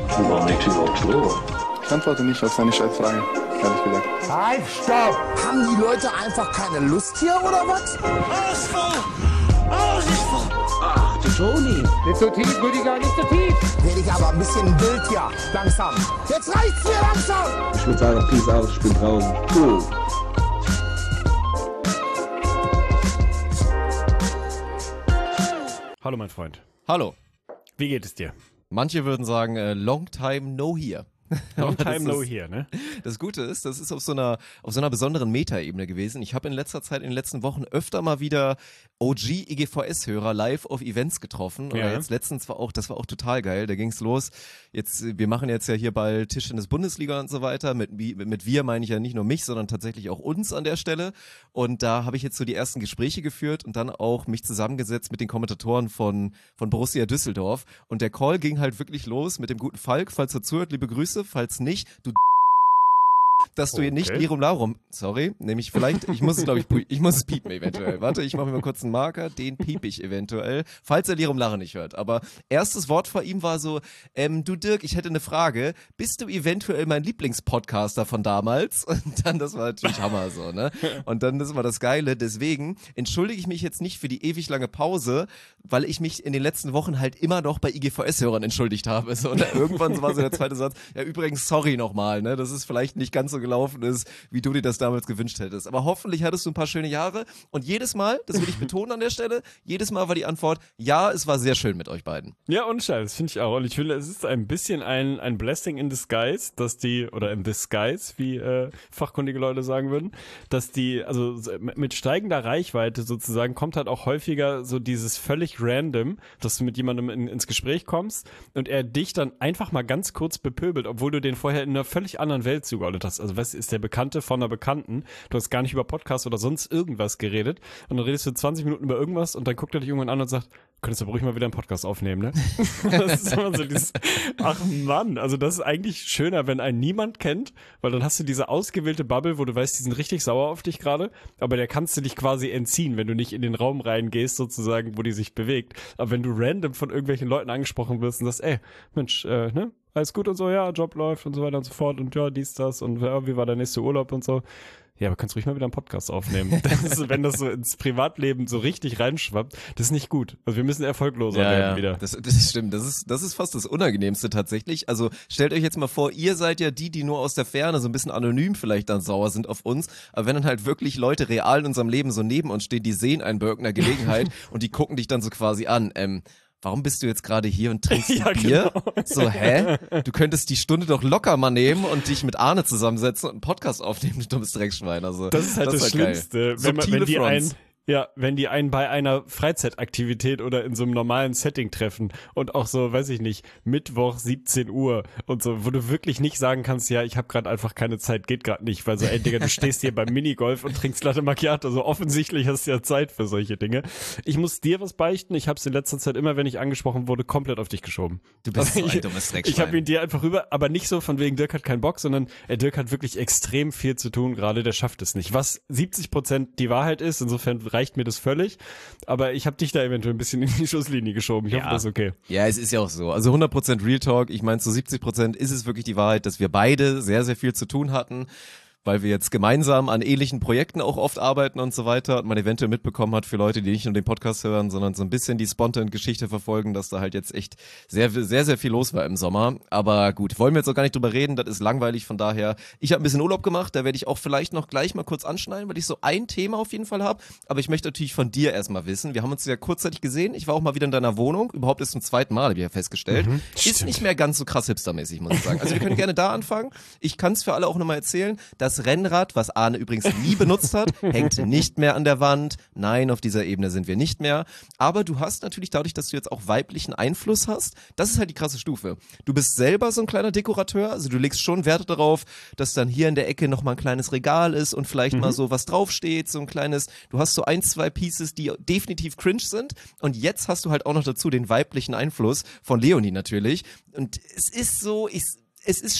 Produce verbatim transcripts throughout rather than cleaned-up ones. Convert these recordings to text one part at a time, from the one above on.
Warum liegt hier überhaupt Stroh? Ich antworte nicht auf seine Scheißfrage, ehrlich gesagt. Halt, stopp! Haben die Leute einfach keine Lust hier, oder was? Alles voll! Alles ist voll! Ach, du Toni. Nicht so tief, Rüdiger, nicht so tief! Werde ich aber ein bisschen wild hier. Langsam. Jetzt reicht's mir langsam! Ich würde sagen, peace out, ich bin draußen. Cool. Hallo, mein Freund. Hallo. Wie geht es dir? Manche würden sagen, äh, long time no here. Long time no ist, here, ne? Das Gute ist, das ist auf so einer auf so einer besonderen Metaebene gewesen. Ich habe in letzter Zeit, in den letzten Wochen öfter mal wieder O G I G V S-Hörer live auf Events getroffen. Oder Ja. jetzt letztens war auch, das war auch total geil. Da ging's los. Jetzt, wir machen jetzt ja hier bald Tischtennis-Bundesliga und so weiter. Mit, mit wir meine ich ja nicht nur mich, sondern tatsächlich auch uns an der Stelle. Und da habe ich jetzt so die ersten Gespräche geführt und dann auch mich zusammengesetzt mit den Kommentatoren von von Borussia Düsseldorf. Und der Call ging halt wirklich los mit dem guten Falk. Falls er zuhört, liebe Grüße. Falls nicht, du dass du hier nicht Okay. Lirum Larum, sorry, nämlich vielleicht, ich muss es glaube ich, pu- ich muss es piepen eventuell. Warte, ich mache mir mal kurz einen Marker, den piep ich eventuell, falls er Lirum Larum nicht hört. Aber erstes Wort vor ihm war so, ähm, du Dirk, ich hätte eine Frage, bist du eventuell mein Lieblingspodcaster von damals? Und dann, das war natürlich Hammer so, ne? Und dann, das war das Geile, deswegen entschuldige ich mich jetzt nicht für die ewig lange Pause, weil ich mich in den letzten Wochen halt immer noch bei I G V S-Hörern entschuldigt habe. So, und irgendwann war so der zweite Satz, ja übrigens, sorry nochmal, ne? Das ist vielleicht nicht ganz so gelaufen ist, wie du dir das damals gewünscht hättest. Aber hoffentlich hattest du ein paar schöne Jahre und jedes Mal, das will ich betonen an der Stelle, jedes Mal war die Antwort, ja, es war sehr schön mit euch beiden. Ja, und Scheiß, finde ich auch. Und ich finde, es ist ein bisschen ein, ein Blessing in disguise, dass die, oder in disguise, wie äh, fachkundige Leute sagen würden, dass die, also so mit steigender Reichweite sozusagen, kommt halt auch häufiger so dieses völlig random, dass du mit jemandem in, ins Gespräch kommst und er dich dann einfach mal ganz kurz bepöbelt, obwohl du den vorher in einer völlig anderen Welt zugeordnet hast. Also weißt du, ist der Bekannte von einer Bekannten, du hast gar nicht über Podcast oder sonst irgendwas geredet und dann redest du zwanzig Minuten über irgendwas und dann guckt er dich irgendwann an und sagt, könntest du aber ruhig mal wieder einen Podcast aufnehmen, ne? Das ist immer so dieses, ach Mann, also das ist eigentlich schöner, wenn einen niemand kennt, weil dann hast du diese ausgewählte Bubble, wo du weißt, die sind richtig sauer auf dich gerade, aber der kannst du dich quasi entziehen, wenn du nicht in den Raum reingehst, sozusagen, wo die sich bewegt. Aber wenn du random von irgendwelchen Leuten angesprochen wirst und sagst, ey, Mensch, äh, ne? Alles gut und so, ja, Job läuft und so weiter und so fort und ja, dies, das und ja, wie war der nächste Urlaub und so. Ja, aber kannst ruhig mal wieder einen Podcast aufnehmen. Das ist, wenn das so ins Privatleben so richtig reinschwappt, das ist nicht gut. Also wir müssen erfolgloser Ja, werden ja. wieder. Das, das stimmt. Das ist, das ist fast das Unangenehmste tatsächlich. Also stellt euch jetzt mal vor, ihr seid ja die, die nur aus der Ferne so ein bisschen anonym vielleicht dann sauer sind auf uns. Aber wenn dann halt wirklich Leute real in unserem Leben so neben uns stehen, die sehen einen bei irgendeiner Gelegenheit und die gucken dich dann so quasi an, ähm, warum bist du jetzt gerade hier und trinkst Ja, ein Bier? genau. So, hä? Du könntest die Stunde doch locker mal nehmen und dich mit Arne zusammensetzen und einen Podcast aufnehmen, du dummes Dreckschwein. Also, Das ist halt das, halt Schlimmste, geil. wenn, man, Subtile wenn die Fronts. einen, ja, wenn die einen bei einer Freizeitaktivität oder in so einem normalen Setting treffen und auch so, weiß ich nicht, Mittwoch siebzehn Uhr und so, wo du wirklich nicht sagen kannst, ja, ich habe gerade einfach keine Zeit, geht gerade nicht, weil so, ey Digga, du stehst hier beim Minigolf und trinkst Latte Macchiato, also offensichtlich hast du ja Zeit für solche Dinge. Ich muss dir was beichten, ich habe es in letzter Zeit immer, wenn ich angesprochen wurde, komplett auf dich geschoben. Du bist so ich, ein dummes Dreckschwein. Ich habe ihn dir einfach rüber, aber nicht so von wegen Dirk hat keinen Bock, sondern ey, Dirk hat wirklich extrem viel zu tun gerade, der schafft es nicht. Was siebzig Prozent die Wahrheit ist, insofern reicht mir das völlig, aber ich habe dich da eventuell ein bisschen in die Schusslinie geschoben. Ich Ja. hoffe, das ist okay. Ja, es ist ja auch so. Also hundert Prozent Real Talk. Ich meine, zu siebzig Prozent ist es wirklich die Wahrheit, dass wir beide sehr, sehr viel zu tun hatten, weil wir jetzt gemeinsam an ähnlichen Projekten auch oft arbeiten und so weiter und man eventuell mitbekommen hat für Leute, die nicht nur den Podcast hören, sondern so ein bisschen die Spontan-Geschichte verfolgen, dass da halt jetzt echt sehr, sehr, sehr viel los war im Sommer. Aber gut, wollen wir jetzt auch gar nicht drüber reden, das ist langweilig, von daher, ich habe ein bisschen Urlaub gemacht, da werde ich auch vielleicht noch gleich mal kurz anschneiden, weil ich so ein Thema auf jeden Fall habe, aber ich möchte natürlich von dir erstmal wissen, wir haben uns ja kurzzeitig gesehen, ich war auch mal wieder in deiner Wohnung, überhaupt ist zum zweiten Mal, habe ich ja festgestellt, Mhm, ist stimmt. nicht mehr ganz so krass hipstermäßig, muss ich sagen. Also wir können gerne da anfangen, ich kann es für alle auch nochmal erzählen, das Rennrad, was Arne übrigens nie benutzt hat, hängt nicht mehr an der Wand. Nein, auf dieser Ebene sind wir nicht mehr. Aber du hast natürlich dadurch, dass du jetzt auch weiblichen Einfluss hast, das ist halt die krasse Stufe. Du bist selber so ein kleiner Dekorateur, also du legst schon Werte darauf, dass dann hier in der Ecke nochmal ein kleines Regal ist und vielleicht Mhm. mal so was draufsteht, so ein kleines, du hast so ein, zwei Pieces, die definitiv cringe sind und jetzt hast du halt auch noch dazu den weiblichen Einfluss von Leonie natürlich und es ist so, ich, es ist schick,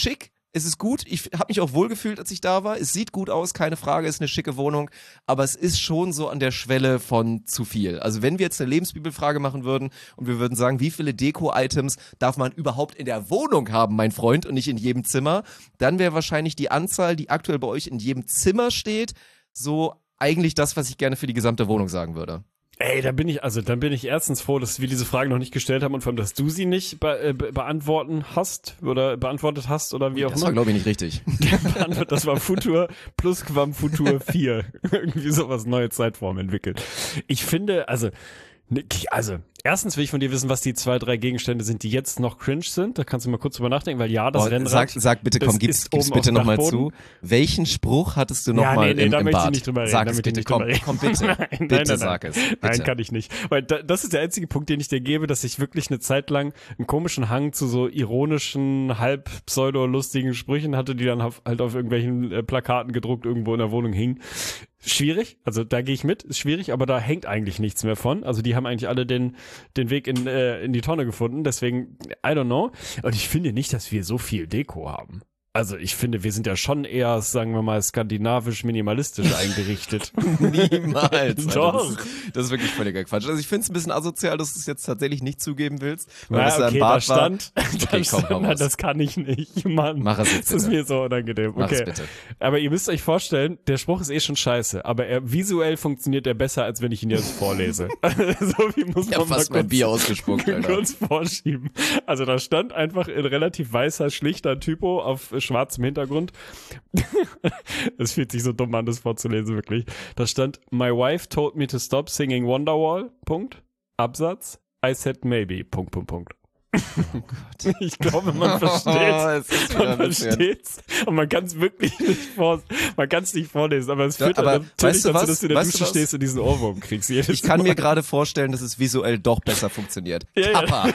Es ist gut, ich habe mich auch wohlgefühlt, als ich da war. Es sieht gut aus, keine Frage, ist eine schicke Wohnung, aber es ist schon so an der Schwelle von zu viel. Also wenn wir jetzt eine Lebensbibelfrage machen würden und wir würden sagen, wie viele Deko-Items darf man überhaupt in der Wohnung haben, mein Freund, und nicht in jedem Zimmer, dann wäre wahrscheinlich die Anzahl, die aktuell bei euch in jedem Zimmer steht, so eigentlich das, was ich gerne für die gesamte Wohnung sagen würde. Ey, da bin ich, also dann bin ich erstens froh, dass wir diese Frage noch nicht gestellt haben und vor allem, dass du sie nicht be äh, be beantworten hast oder beantwortet hast oder wie auch Das immer. war, glaube ich, nicht richtig. Das war Futur plus Quam Futur vier. Irgendwie sowas, neue Zeitform entwickelt. Ich finde, also, also, erstens will ich von dir wissen, was die zwei, drei Gegenstände sind, die jetzt noch cringe sind. Da kannst du mal kurz drüber nachdenken, weil ja, das oh, Rennrad. Sag, sag bitte, komm, gib's, gib's bitte nochmal zu. Welchen Spruch hattest du nochmal ja, nee, nee, im, da im möchte Bad? ich nicht drüber reden. Sag da es möchte ich bitte, nicht komm, drüber reden. komm bitte. Nein, bitte nein, nein, sag nein. es. Bitte. Nein, kann ich nicht. Weil da, das ist der einzige Punkt, den ich dir gebe, dass ich wirklich eine Zeit lang einen komischen Hang zu so ironischen, halb pseudo-lustigen Sprüchen hatte, die dann halt auf irgendwelchen äh, Plakaten gedruckt irgendwo in der Wohnung hingen. Schwierig, also da gehe ich mit, ist schwierig, aber da hängt eigentlich nichts mehr von. Also die haben eigentlich alle den den Weg in äh, in die Tonne gefunden, deswegen, I don't know. Und ich finde nicht, dass wir so viel Deko haben. Also ich finde, wir sind ja schon eher, sagen wir mal, skandinavisch-minimalistisch eingerichtet. Niemals. Doch. Das ist, das ist wirklich völliger Quatsch. Also ich finde es ein bisschen asozial, dass du es jetzt tatsächlich nicht zugeben willst. Weil Ja, das okay, im Bad da stand, war. da Okay, komm, stand hau na, raus. das kann ich nicht, Mann. Mach es jetzt Das ist bitte. mir so unangenehm. Mach es Okay. bitte. Aber ihr müsst euch vorstellen, der Spruch ist eh schon scheiße, aber er visuell funktioniert er besser, als wenn ich ihn jetzt vorlese. So wie muss Ich man hab mal fast mein kurz, Bier ausgespuckt, Alter. kurz vorschieben. Also da stand einfach in relativ weißer, schlichter Typo auf schwarzem Hintergrund. Es fühlt sich so dumm an, das vorzulesen, wirklich. Da stand, my wife told me to stop singing Wonderwall, Punkt, Absatz, I said maybe, Punkt, Punkt, Punkt. Oh Gott. Ich glaube, man versteht Oh, es ist wieder man ein bisschen- versteht's und man kann es wirklich nicht vor, man kann es nicht vorlesen, aber es Ja, führt aber dann natürlich weißt du dazu, was? dass du in der Weißt du Dusche was? stehst und diesen Ohrwurm kriegst. Jedes Ich kann Mal. mir gerade vorstellen, dass es visuell doch besser funktioniert. Ja, ja. Kappa.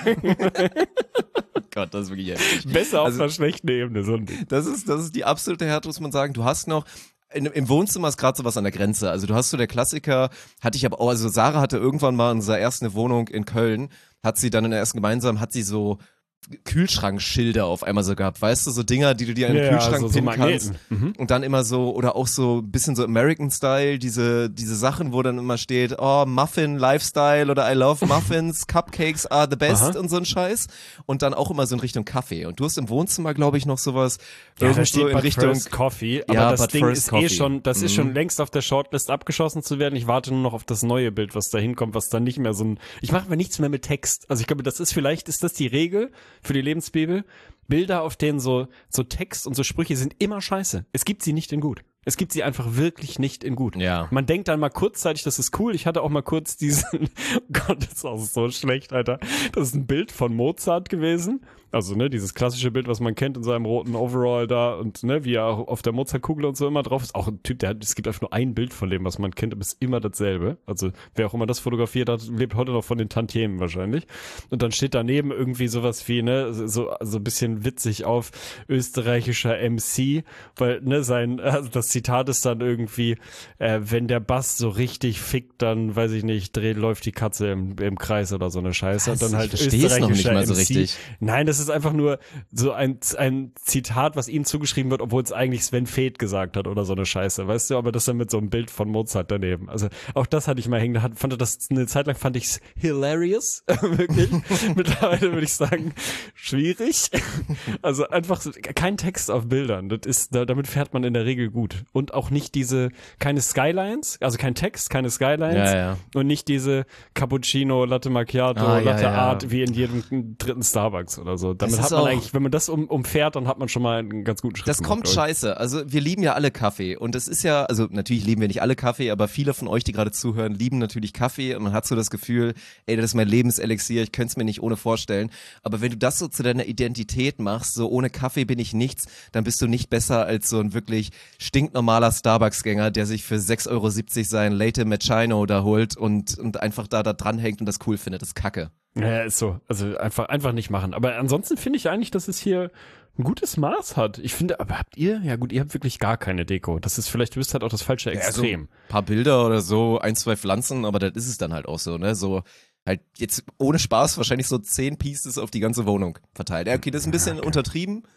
Oh Gott, das ist wirklich heftig. besser auf Also- einer schlechten Ebene, so ein Ding. Das ist, das ist die absolute Härte, muss man sagen. Du hast noch, in, im Wohnzimmer ist gerade sowas an der Grenze. Also du hast so der Klassiker, hatte ich aber auch, also Sarah hatte irgendwann mal in unserer ersten Wohnung in Köln, hat sie dann in der ersten gemeinsam, hat sie so Kühlschrankschilder auf einmal so gehabt, weißt du, so Dinger, die du dir in den Ja, Kühlschrank so- so pinnen Magneten. kannst. Mhm. Und dann immer so, oder auch so ein bisschen so American-Style, diese, diese Sachen, wo dann immer steht, oh, Muffin Lifestyle oder I love Muffins, Cupcakes are the best Aha. und so ein Scheiß. Und dann auch immer so in Richtung Kaffee. Und du hast im Wohnzimmer, glaube ich, noch sowas, Ja, da irgendwo steht in but Richtung, first Coffee, aber Ja, das but Ding first ist Coffee. eh schon, das ist Mhm. schon längst auf der Shortlist abgeschossen zu werden. Ich warte nur noch auf das neue Bild, was da hinkommt, was dann nicht mehr so ein, ich mache mir nichts mehr mit Text. Also ich glaube, das ist vielleicht, ist das die Regel für die Lebensbibel? Bilder, auf denen so, so Text und so Sprüche sind immer scheiße. Es gibt sie nicht in gut. Es gibt sie einfach wirklich nicht in gut. Ja. Man denkt dann mal kurzzeitig, das ist cool. Ich hatte auch mal kurz diesen, oh Gott, das ist auch so schlecht, Alter. Das ist ein Bild von Mozart gewesen. Also, ne, dieses klassische Bild, was man kennt in seinem roten Overall da und, ne, wie er auch auf der Mozartkugel und so immer drauf ist. Auch ein Typ, der hat, es gibt einfach nur ein Bild von dem, was man kennt, aber es ist immer dasselbe. Also, wer auch immer das fotografiert hat, lebt heute noch von den Tantiemen wahrscheinlich. Und dann steht daneben irgendwie sowas wie, ne, so, so ein bisschen witzig auf österreichischer M C, weil, ne, sein, also das Zitat ist dann irgendwie, äh, wenn der Bass so richtig fickt, dann, weiß ich nicht, dreht, läuft die Katze im, im Kreis oder so eine Scheiße. Was? Und dann Ich halt versteh's noch nicht österreichischer mal so M C. richtig. Nein, das ist einfach nur so ein, ein Zitat, was ihm zugeschrieben wird, obwohl es eigentlich Sven Feth gesagt hat oder so eine Scheiße, weißt du, aber das dann mit so einem Bild von Mozart daneben. Also auch das hatte ich mal hängen, da hat, fand das eine Zeit lang fand ich's hilarious, wirklich. Mittlerweile würde ich sagen, schwierig. Also einfach so, kein Text auf Bildern, das ist, da, damit fährt man in der Regel gut. Und auch nicht diese, keine Skylines, also kein Text, keine Skylines Ja, ja. und nicht diese Cappuccino, Latte Macchiato, Ah, ja, Latte ja. Art wie in jedem dritten Starbucks oder so. Damit Das hat ist man auch- eigentlich, wenn man das um, umfährt, dann hat man schon mal einen ganz guten Schritt Das gemacht, kommt glaub ich. scheiße. Also wir lieben ja alle Kaffee und es ist ja, also natürlich lieben wir nicht alle Kaffee, aber viele von euch, die gerade zuhören, lieben natürlich Kaffee und man hat so das Gefühl, ey, das ist mein Lebenselixier, ich könnte es mir nicht ohne vorstellen. Aber wenn du das so zu deiner Identität machst, so ohne Kaffee bin ich nichts, dann bist du nicht besser als so ein wirklich stinknormaler Starbucks-Gänger, der sich für sechs Euro siebzig sein Latte Macchiato da holt und, und einfach da, da dranhängt und das cool findet. Das ist Kacke. Ja, ist so. Also einfach, einfach nicht machen. Aber ansonsten finde ich eigentlich, dass es hier ein gutes Maß hat. Ich finde, aber habt ihr, ja gut, ihr habt wirklich gar keine Deko. Das ist vielleicht, du bist halt auch das falsche Extrem. Ja, so ein paar Bilder oder so, ein, zwei Pflanzen, aber das ist es dann halt auch so, ne? So halt jetzt ohne Spaß wahrscheinlich so zehn Pieces auf die ganze Wohnung verteilt. Ja, okay, das ist ein bisschen untertrieben,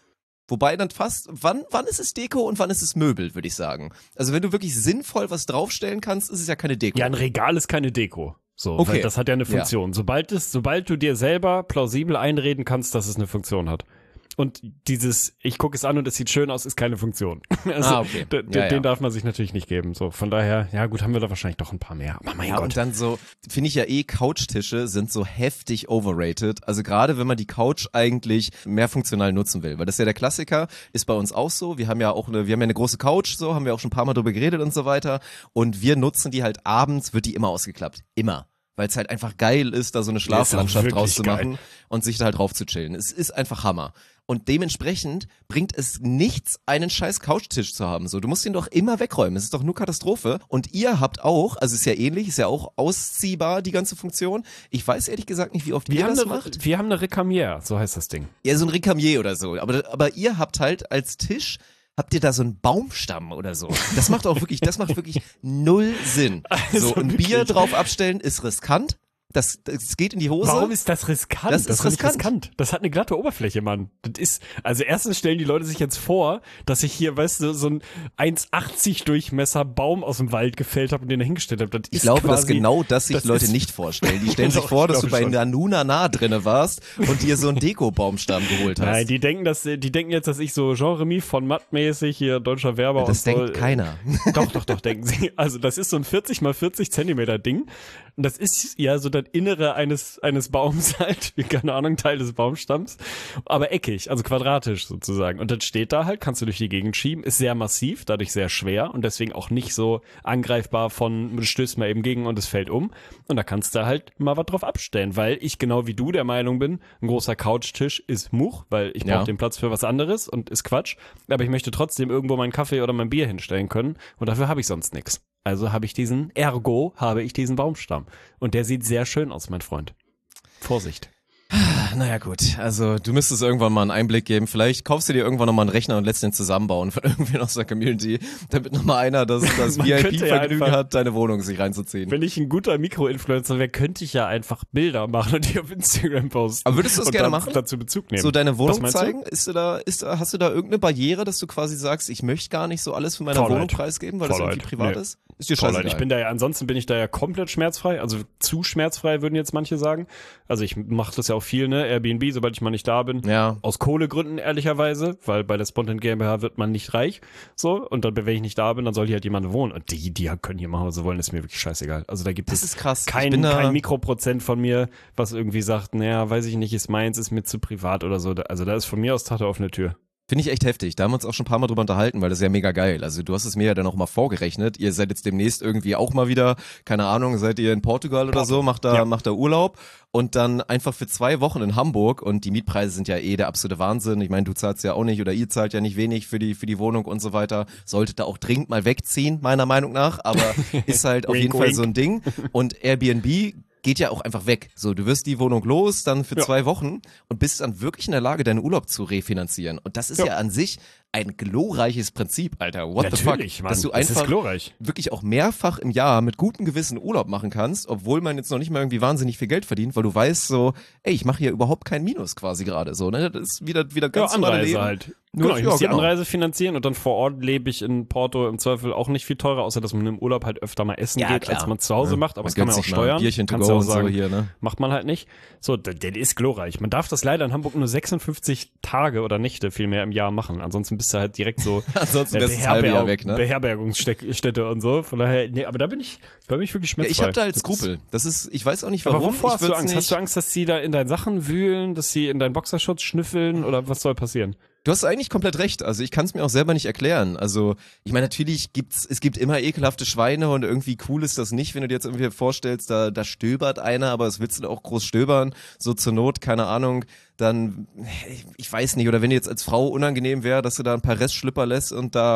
Wobei dann fast, wann, wann ist es Deko und wann ist es Möbel, würde ich sagen. Also wenn du wirklich sinnvoll was draufstellen kannst, ist es ja keine Deko. Ja, ein Regal ist keine Deko. So, Okay. weil das hat ja eine Funktion. Ja. Sobald es, sobald du dir selber plausibel einreden kannst, dass es eine Funktion hat. Und dieses, ich gucke es an und es sieht schön aus, ist keine Funktion. Also, ah, okay. d- d- ja, den ja. darf man sich natürlich nicht geben. So, von daher, ja gut, haben wir da wahrscheinlich doch ein paar mehr. Aber mein Ja, Gott. und dann so, finde ich ja eh, Couchtische sind so heftig overrated. Also gerade wenn man die Couch eigentlich mehr funktional nutzen will. Weil das ist ja der Klassiker, ist bei uns auch so. Wir haben ja auch eine, wir haben ja eine große Couch, so, haben wir auch schon ein paar Mal drüber geredet und so weiter. Und wir nutzen die halt abends, wird die immer ausgeklappt. Immer. Weil es halt einfach geil ist, da so eine Schlaflandschaft draus zu machen geil. und sich da halt drauf zu chillen. Es ist einfach Hammer. Und dementsprechend bringt es nichts, einen scheiß Couchtisch zu haben. So, du musst ihn doch immer wegräumen. Es ist doch nur Katastrophe. Und ihr habt auch, also ist ja ähnlich, ist ja auch ausziehbar, die ganze Funktion. Ich weiß ehrlich gesagt nicht, wie oft wir ihr haben das eine, macht. Wir haben eine Recamier, so heißt das Ding. Ja, so ein Recamier oder so. Aber, aber ihr habt halt als Tisch, habt ihr da so einen Baumstamm oder so. Das macht auch wirklich, das macht wirklich null Sinn. Also So, ein wirklich. Bier drauf abstellen ist riskant. Das, das geht in die Hose. Warum ist das riskant? Das ist doch nicht riskant. Das hat eine glatte Oberfläche, Mann. Das ist, also erstens stellen die Leute sich jetzt vor, dass ich hier, weißt du, so ein eins achtzig Durchmesser Baum aus dem Wald gefällt habe und den da hingestellt habe. Ich glaube, dass genau das sich das Leute ist- nicht vorstellen. Die stellen sich Doch, vor, ich dass du glaube bei schon. Nanuna nah drinne warst und dir so einen Deko-Baumstamm geholt hast. Nein, die denken, dass, die denken jetzt, dass ich so Jean-Remy von Matt-mäßig hier deutscher Werber das und denkt so, keiner. Doch, doch, doch, denken sie. Also das ist so ein vierzig mal vierzig Zentimeter Ding. Und das ist ja so das Innere eines, eines Baums halt, wie keine Ahnung, Teil des Baumstamms. Aber eckig, also quadratisch sozusagen. Und das steht da halt, kannst du durch die Gegend schieben, ist sehr massiv, dadurch sehr schwer und deswegen auch nicht so angreifbar von, du stößt mal eben gegen und es fällt um. Und da kannst du halt mal was drauf abstellen, weil ich genau wie du der Meinung bin, ein großer Couchtisch ist Much, weil ich brauche Ja. den Platz für was anderes und ist Quatsch. Aber ich möchte trotzdem irgendwo meinen Kaffee oder mein Bier hinstellen können und dafür habe ich sonst nichts. Also habe ich diesen, ergo habe ich diesen Baumstamm. Und der sieht sehr schön aus, mein Freund. Vorsicht. Naja gut, also du müsstest irgendwann mal einen Einblick geben. Vielleicht kaufst du dir irgendwann nochmal einen Rechner und lässt den zusammenbauen von irgendwen aus der Community, damit nochmal einer das, das Man V I könnte ja P-Vergnügen einfach- hat, deine Wohnung sich reinzuziehen. Wenn ich ein guter Mikroinfluencer wäre, könnte ich ja einfach Bilder machen und die auf Instagram posten. Aber würdest du das und gerne dann machen? dazu Bezug nehmen. So deine Was Wohnung meinst du? zeigen? Ist du da, ist da, hast du da irgendeine Barriere, dass du quasi sagst, ich möchte gar nicht so alles von meiner Voll Wohnung leid. preisgeben, weil das Voll irgendwie leid. privat Nee. ist? Ist dir Voll leid. scheißegal. Ich bin da ja, ansonsten bin ich da ja komplett schmerzfrei, also zu schmerzfrei würden jetzt manche sagen. Also ich mache das ja auch viel, ne, Airbnb, sobald ich mal nicht da bin. Ja. Aus Kohlegründen ehrlicherweise, weil bei der Spontan GmbH wird man nicht reich, so, und dann, wenn ich nicht da bin, dann soll hier halt jemand wohnen. Und die, die können hier machen, was sie wollen, ist mir wirklich scheißegal. Also da gibt Das es ist krass. Ich kein, bin da- kein Mikroprozent von mir, was irgendwie sagt, naja, weiß ich nicht, ist meins, ist mir zu privat oder so. Da- Also da ist von mir aus Tante offene Tür. Finde ich echt heftig. Da haben wir uns auch schon ein paar Mal drüber unterhalten, weil das ist ja mega geil. Also du hast es mir ja dann auch mal vorgerechnet. Ihr seid jetzt demnächst irgendwie auch mal wieder, keine Ahnung, seid ihr in Portugal oder so, macht da, Ja. macht da Urlaub und dann einfach für zwei Wochen in Hamburg und die Mietpreise sind ja eh der absolute Wahnsinn. Ich meine, du zahlst ja auch nicht oder ihr zahlt ja nicht wenig für die, für die Wohnung und so weiter. Solltet da auch dringend mal wegziehen, meiner Meinung nach, aber ist halt auf Wink, jeden Fall wink. so ein Ding. Und Airbnb geht ja auch einfach weg. So, du wirst die Wohnung los, dann für Ja. zwei Wochen und bist dann wirklich in der Lage, deinen Urlaub zu refinanzieren. Und das ist ja, Ja. an sich ein glorreiches Prinzip, Alter. What the Natürlich, fuck? Mann. Dass du Das ist einfach glorreich. wirklich auch mehrfach im Jahr mit gutem Gewissen Urlaub machen kannst, obwohl man jetzt noch nicht mal irgendwie wahnsinnig viel Geld verdient, weil du weißt so, ey, ich mache hier überhaupt keinen Minus quasi gerade. So, ne? Das ist wieder, wieder Ja, ganz normale Anreise Leben. halt. Nur- Genau, ich ja, muss die genau. Anreise finanzieren und dann vor Ort lebe ich in Porto im Zweifel auch nicht viel teurer, außer dass man im Urlaub halt öfter mal essen Ja, geht, klar. als man zu Hause Ja. macht, aber Man das kann man auch gönnt sich mal ein steuern. Bierchen to Kannst go du auch und so sagen, hier, ne? macht man halt nicht. So, der, der ist glorreich. Man darf das leider in Hamburg nur sechsundfünfzig Tage oder Nächte viel mehr im Jahr machen. Ansonsten bist du halt direkt so Ansonsten äh, wärst du das halbe Jahr Beherberg- weg, ne? Beherbergungsstätte und so. Von daher, nee, aber da bin ich, da bin ich wirklich Ja, schmerzfrei. ich habe da halt Das ist- Skrupel. Das ist, ich weiß auch nicht Aber warum. wovor ich hast du würd's Angst? Nicht, Hast du Angst, dass sie da in deinen Sachen wühlen, dass sie in deinen Boxershorts schnüffeln oder was soll passieren? Du hast eigentlich komplett recht. Also ich kann es mir auch selber nicht erklären. Also ich meine, natürlich gibt's, es gibt immer ekelhafte Schweine und irgendwie cool ist das nicht, wenn du dir jetzt irgendwie vorstellst, da, da stöbert einer, aber es willst du auch groß stöbern, so zur Not, keine Ahnung, dann, ich weiß nicht, oder wenn dir jetzt als Frau unangenehm wäre, dass du da ein paar Restschlüpper lässt und da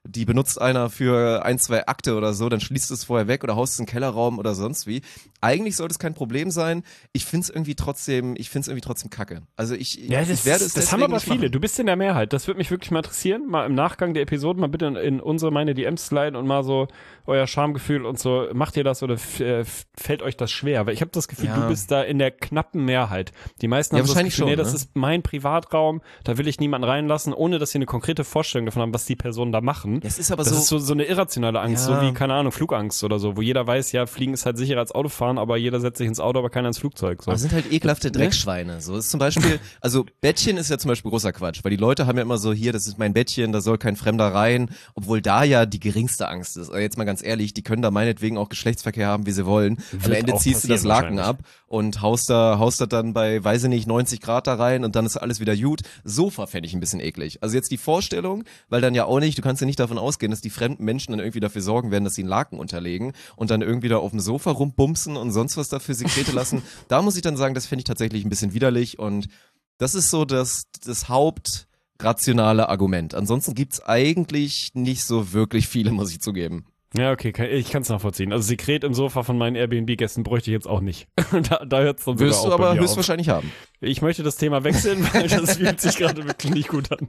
die benutzt einer für ein, zwei Akte oder so, dann schließt du es vorher weg oder haust es in den Kellerraum oder sonst wie. Eigentlich sollte es kein Problem sein. Ich find's irgendwie trotzdem, ich find's irgendwie trotzdem kacke. Also ich, ja, das, ich werde es das haben aber viele. Machen. Du bist in der Mehrheit. Das würde mich wirklich mal interessieren. Mal im Nachgang der Episode mal bitte in, in unsere, meine D Ms sliden und mal so euer Schamgefühl und so. Macht ihr das oder f- äh, fällt euch das schwer? Weil ich habe das Gefühl, ja. du bist da in der knappen Mehrheit. Die meisten ja, haben so das Gefühl, schon, nee, das ne? ist mein Privatraum, da will ich niemanden reinlassen, ohne dass sie eine konkrete Vorstellung davon haben, was die Personen da machen. Es ist aber das so, ist so, so eine irrationale Angst, ja. so wie, keine Ahnung, Flugangst oder so, wo jeder weiß, ja, Fliegen ist halt sicherer als Autofahren, aber jeder setzt sich ins Auto, aber keiner ins Flugzeug. So. Aber sind halt ekelhafte Dreckschweine. So ist zum Beispiel, also Bettchen ist ja zum Beispiel großer Quatsch, weil die Leute haben ja immer so, hier, das ist mein Bettchen, da soll kein Fremder rein, obwohl da ja die geringste Angst ist. Also jetzt mal ganz ehrlich, die können da meinetwegen auch Geschlechtsverkehr haben, wie sie wollen. Wird Am Ende auch ziehst du das passieren Laken ab und haust da, haust da dann bei, weiß ich nicht, neunzig Grad da rein und dann ist alles wieder gut. Sofa fände ich ein bisschen eklig. Also jetzt die Vorstellung, weil dann ja auch nicht, du kannst ja nicht davon ausgehen, dass die fremden Menschen dann irgendwie dafür sorgen werden, dass sie einen Laken unterlegen und dann irgendwie da auf dem Sofa rumbumsen und sonst was dafür Sekrete lassen. Da muss ich dann sagen, das fände ich tatsächlich ein bisschen widerlich und das ist so das, das hauptrationale Argument. Ansonsten gibt's eigentlich nicht so wirklich viele, muss ich zugeben. Ja, okay, kann, ich kann es nachvollziehen. Also Sekret im Sofa von meinen Airbnb-Gästen bräuchte ich jetzt auch nicht. da da hört es dann sogar Wirst auch du aber bei mir höchstwahrscheinlich auf. haben. Ich möchte das Thema wechseln, weil das fühlt sich gerade wirklich nicht gut an.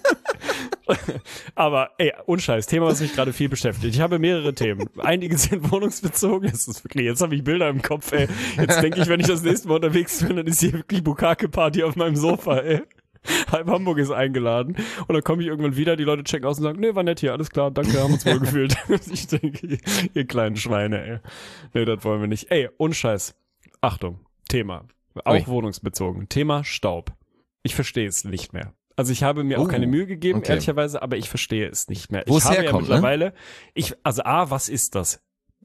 Aber ey, unscheiß, Thema, was mich gerade viel beschäftigt. Ich habe mehrere Themen. Einige sind wohnungsbezogen. Das ist wirklich, jetzt habe ich Bilder im Kopf, ey. Jetzt denke ich, wenn ich das nächste Mal unterwegs bin, dann ist hier wirklich Bukake-Party auf meinem Sofa, ey. Halb Hamburg ist eingeladen und dann komme ich irgendwann wieder, die Leute checken aus und sagen, nee, war nett hier, alles klar, danke, haben uns wohl gefühlt. Ich denke, ihr, ihr kleinen Schweine, ey. Nee, das wollen wir nicht. Ey, unscheiß. Achtung, Thema. Auch Ui. wohnungsbezogen. Thema Staub. Ich verstehe es nicht mehr. Also ich habe mir auch uh, keine Mühe gegeben, okay. ehrlicherweise, aber ich verstehe es nicht mehr. Wo ich es habe herkommt, ja mittlerweile, ne? ich, also A, was ist das?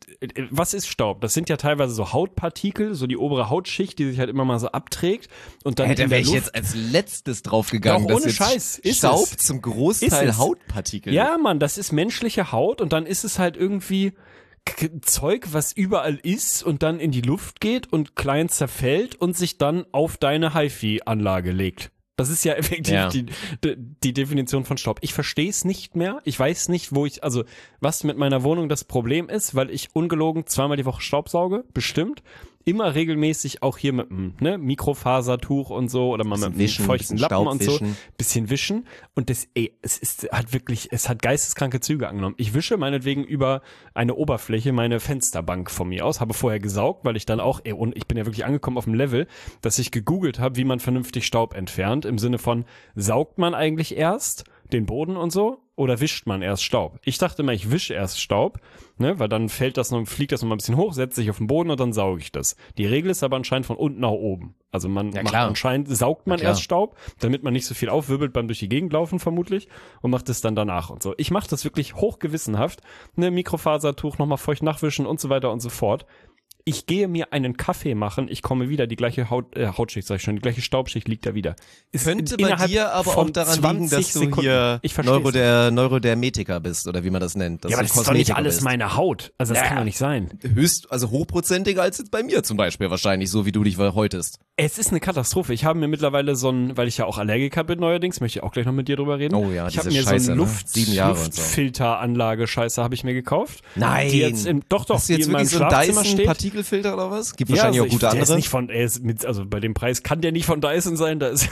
Was ist Staub? Das sind ja teilweise so Hautpartikel, so die obere Hautschicht, die sich halt immer mal so abträgt und dann Hey, in da der wäre ich Luft. jetzt als letztes draufgegangen, Doch, dass ohne jetzt Scheiß, ist Staub es. zum Großteil Ist es. Hautpartikel. Ja, Mann, das ist menschliche Haut und dann ist es halt irgendwie K- Zeug, was überall ist und dann in die Luft geht und klein zerfällt und sich dann auf deine HiFi-Anlage legt. Das ist ja effektiv Ja. Die, die, die Definition von Staub. Ich verstehe es nicht mehr. Ich weiß nicht, wo ich, also was mit meiner Wohnung das Problem ist, weil ich ungelogen zweimal die Woche Staubsauge, bestimmt. Immer regelmäßig auch hier mit einem ne, Mikrofasertuch und so oder mal mit einem wischen, feuchten bisschen Lappen und so. Staubwischen. Bisschen wischen. Und das, ey, es ist, hat wirklich, es hat geisteskranke Züge angenommen. Ich wische meinetwegen über eine Oberfläche meine Fensterbank von mir aus, habe vorher gesaugt, weil ich dann auch, ey, und ich bin ja wirklich angekommen auf dem Level, dass ich gegoogelt habe, wie man vernünftig Staub entfernt, im Sinne von, saugt man eigentlich erst den Boden und so oder wischt man erst Staub? Ich dachte immer, ich wische erst Staub, ne, weil dann fällt das noch, fliegt das noch mal ein bisschen hoch, setzt sich auf den Boden und dann sauge ich das. Die Regel ist aber anscheinend von unten nach oben. Also man Ja, macht klar. anscheinend, saugt man Ja, klar. erst Staub, damit man nicht so viel aufwirbelt beim durch die Gegend laufen vermutlich und macht es dann danach und so. Ich mache das wirklich hochgewissenhaft, ne, Mikrofasertuch nochmal feucht nachwischen und so weiter und so fort. Ich gehe mir einen Kaffee machen, ich komme wieder, die gleiche Haut, äh, Hautschicht, sag ich schon, die gleiche Staubschicht liegt da wieder. Ist Könnte in- bei innerhalb dir aber auch von daran liegen, dass zwanzig du Sekunden. hier Ich versteh's nicht. Neuroder, Neurodermetiker bist oder wie man das nennt. Dass Ja, aber du das ist doch nicht Kosmetiker alles bist. meine Haut. Also das Ja. kann doch nicht sein. Höchst, also hochprozentiger als jetzt bei mir zum Beispiel wahrscheinlich, so wie du dich häutest. Es ist eine Katastrophe. Ich habe mir mittlerweile so ein, weil ich ja auch Allergiker bin neuerdings, möchte ich auch gleich noch mit dir drüber reden. Oh ja, ich habe diese mir Scheiße, so ne? eine Luft, Sieben Jahre und so. Luftfilteranlage Scheiße habe ich mir gekauft. Nein. Die jetzt im, doch, doch, Hast du die jetzt in meinem wirklich so einen Schlafzimmer steht. Dyson-Partikelfilter oder was? Gibt Ja, wahrscheinlich also auch ich, gute der andere. Ist nicht von, er ist mit, also bei dem Preis kann der nicht von Dyson sein, da ist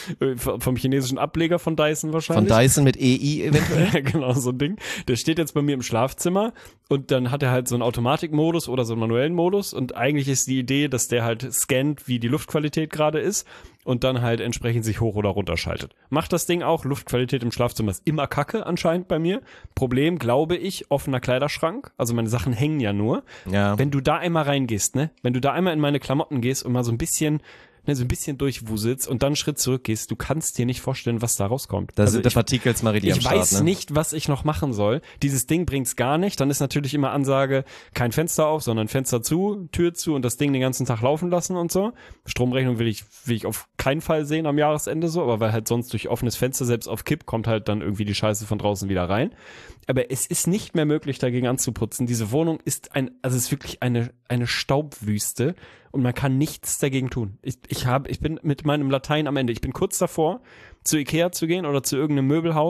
vom chinesischen Ableger von Dyson Von wahrscheinlich. Dyson mit E I eventuell. Ja, genau, so ein Ding. Der steht jetzt bei mir im Schlafzimmer und dann hat er halt so einen Automatikmodus oder so einen manuellen Modus und eigentlich ist die Idee, dass der halt scannt, wie die Luftqualität gerade ist und dann halt entsprechend sich hoch oder runter schaltet. Macht das Ding auch, Luftqualität im Schlafzimmer ist immer kacke anscheinend bei mir. Problem, glaube ich, offener Kleiderschrank, also meine Sachen hängen ja nur. Ja. Wenn du da einmal reingehst, ne, wenn du da einmal in meine Klamotten gehst und mal so ein bisschen ne, so ein bisschen durchwuselst und dann einen Schritt zurückgehst, du kannst dir nicht vorstellen, was da rauskommt. Da Also sind die ich- Partikels Marie am ich Start, weiß ne? nicht, was ich noch machen soll. Dieses Ding bringt's gar nicht. Dann ist natürlich immer Ansage, kein Fenster auf, sondern Fenster zu, Tür zu und das Ding den ganzen Tag laufen lassen und so. Stromrechnung will ich, will ich auf keinen Fall sehen am Jahresende so, aber weil halt sonst durch offenes Fenster, selbst auf Kipp, kommt halt dann irgendwie die Scheiße von draußen wieder rein. Aber es ist nicht mehr möglich, dagegen anzuputzen. Diese Wohnung ist ein, also es ist wirklich eine, eine Staubwüste und man kann nichts dagegen tun. Ich, ich habe, ich bin mit meinem Latein am Ende. Ich bin kurz davor, zu Ikea zu gehen oder zu irgendeinem Möbelhaus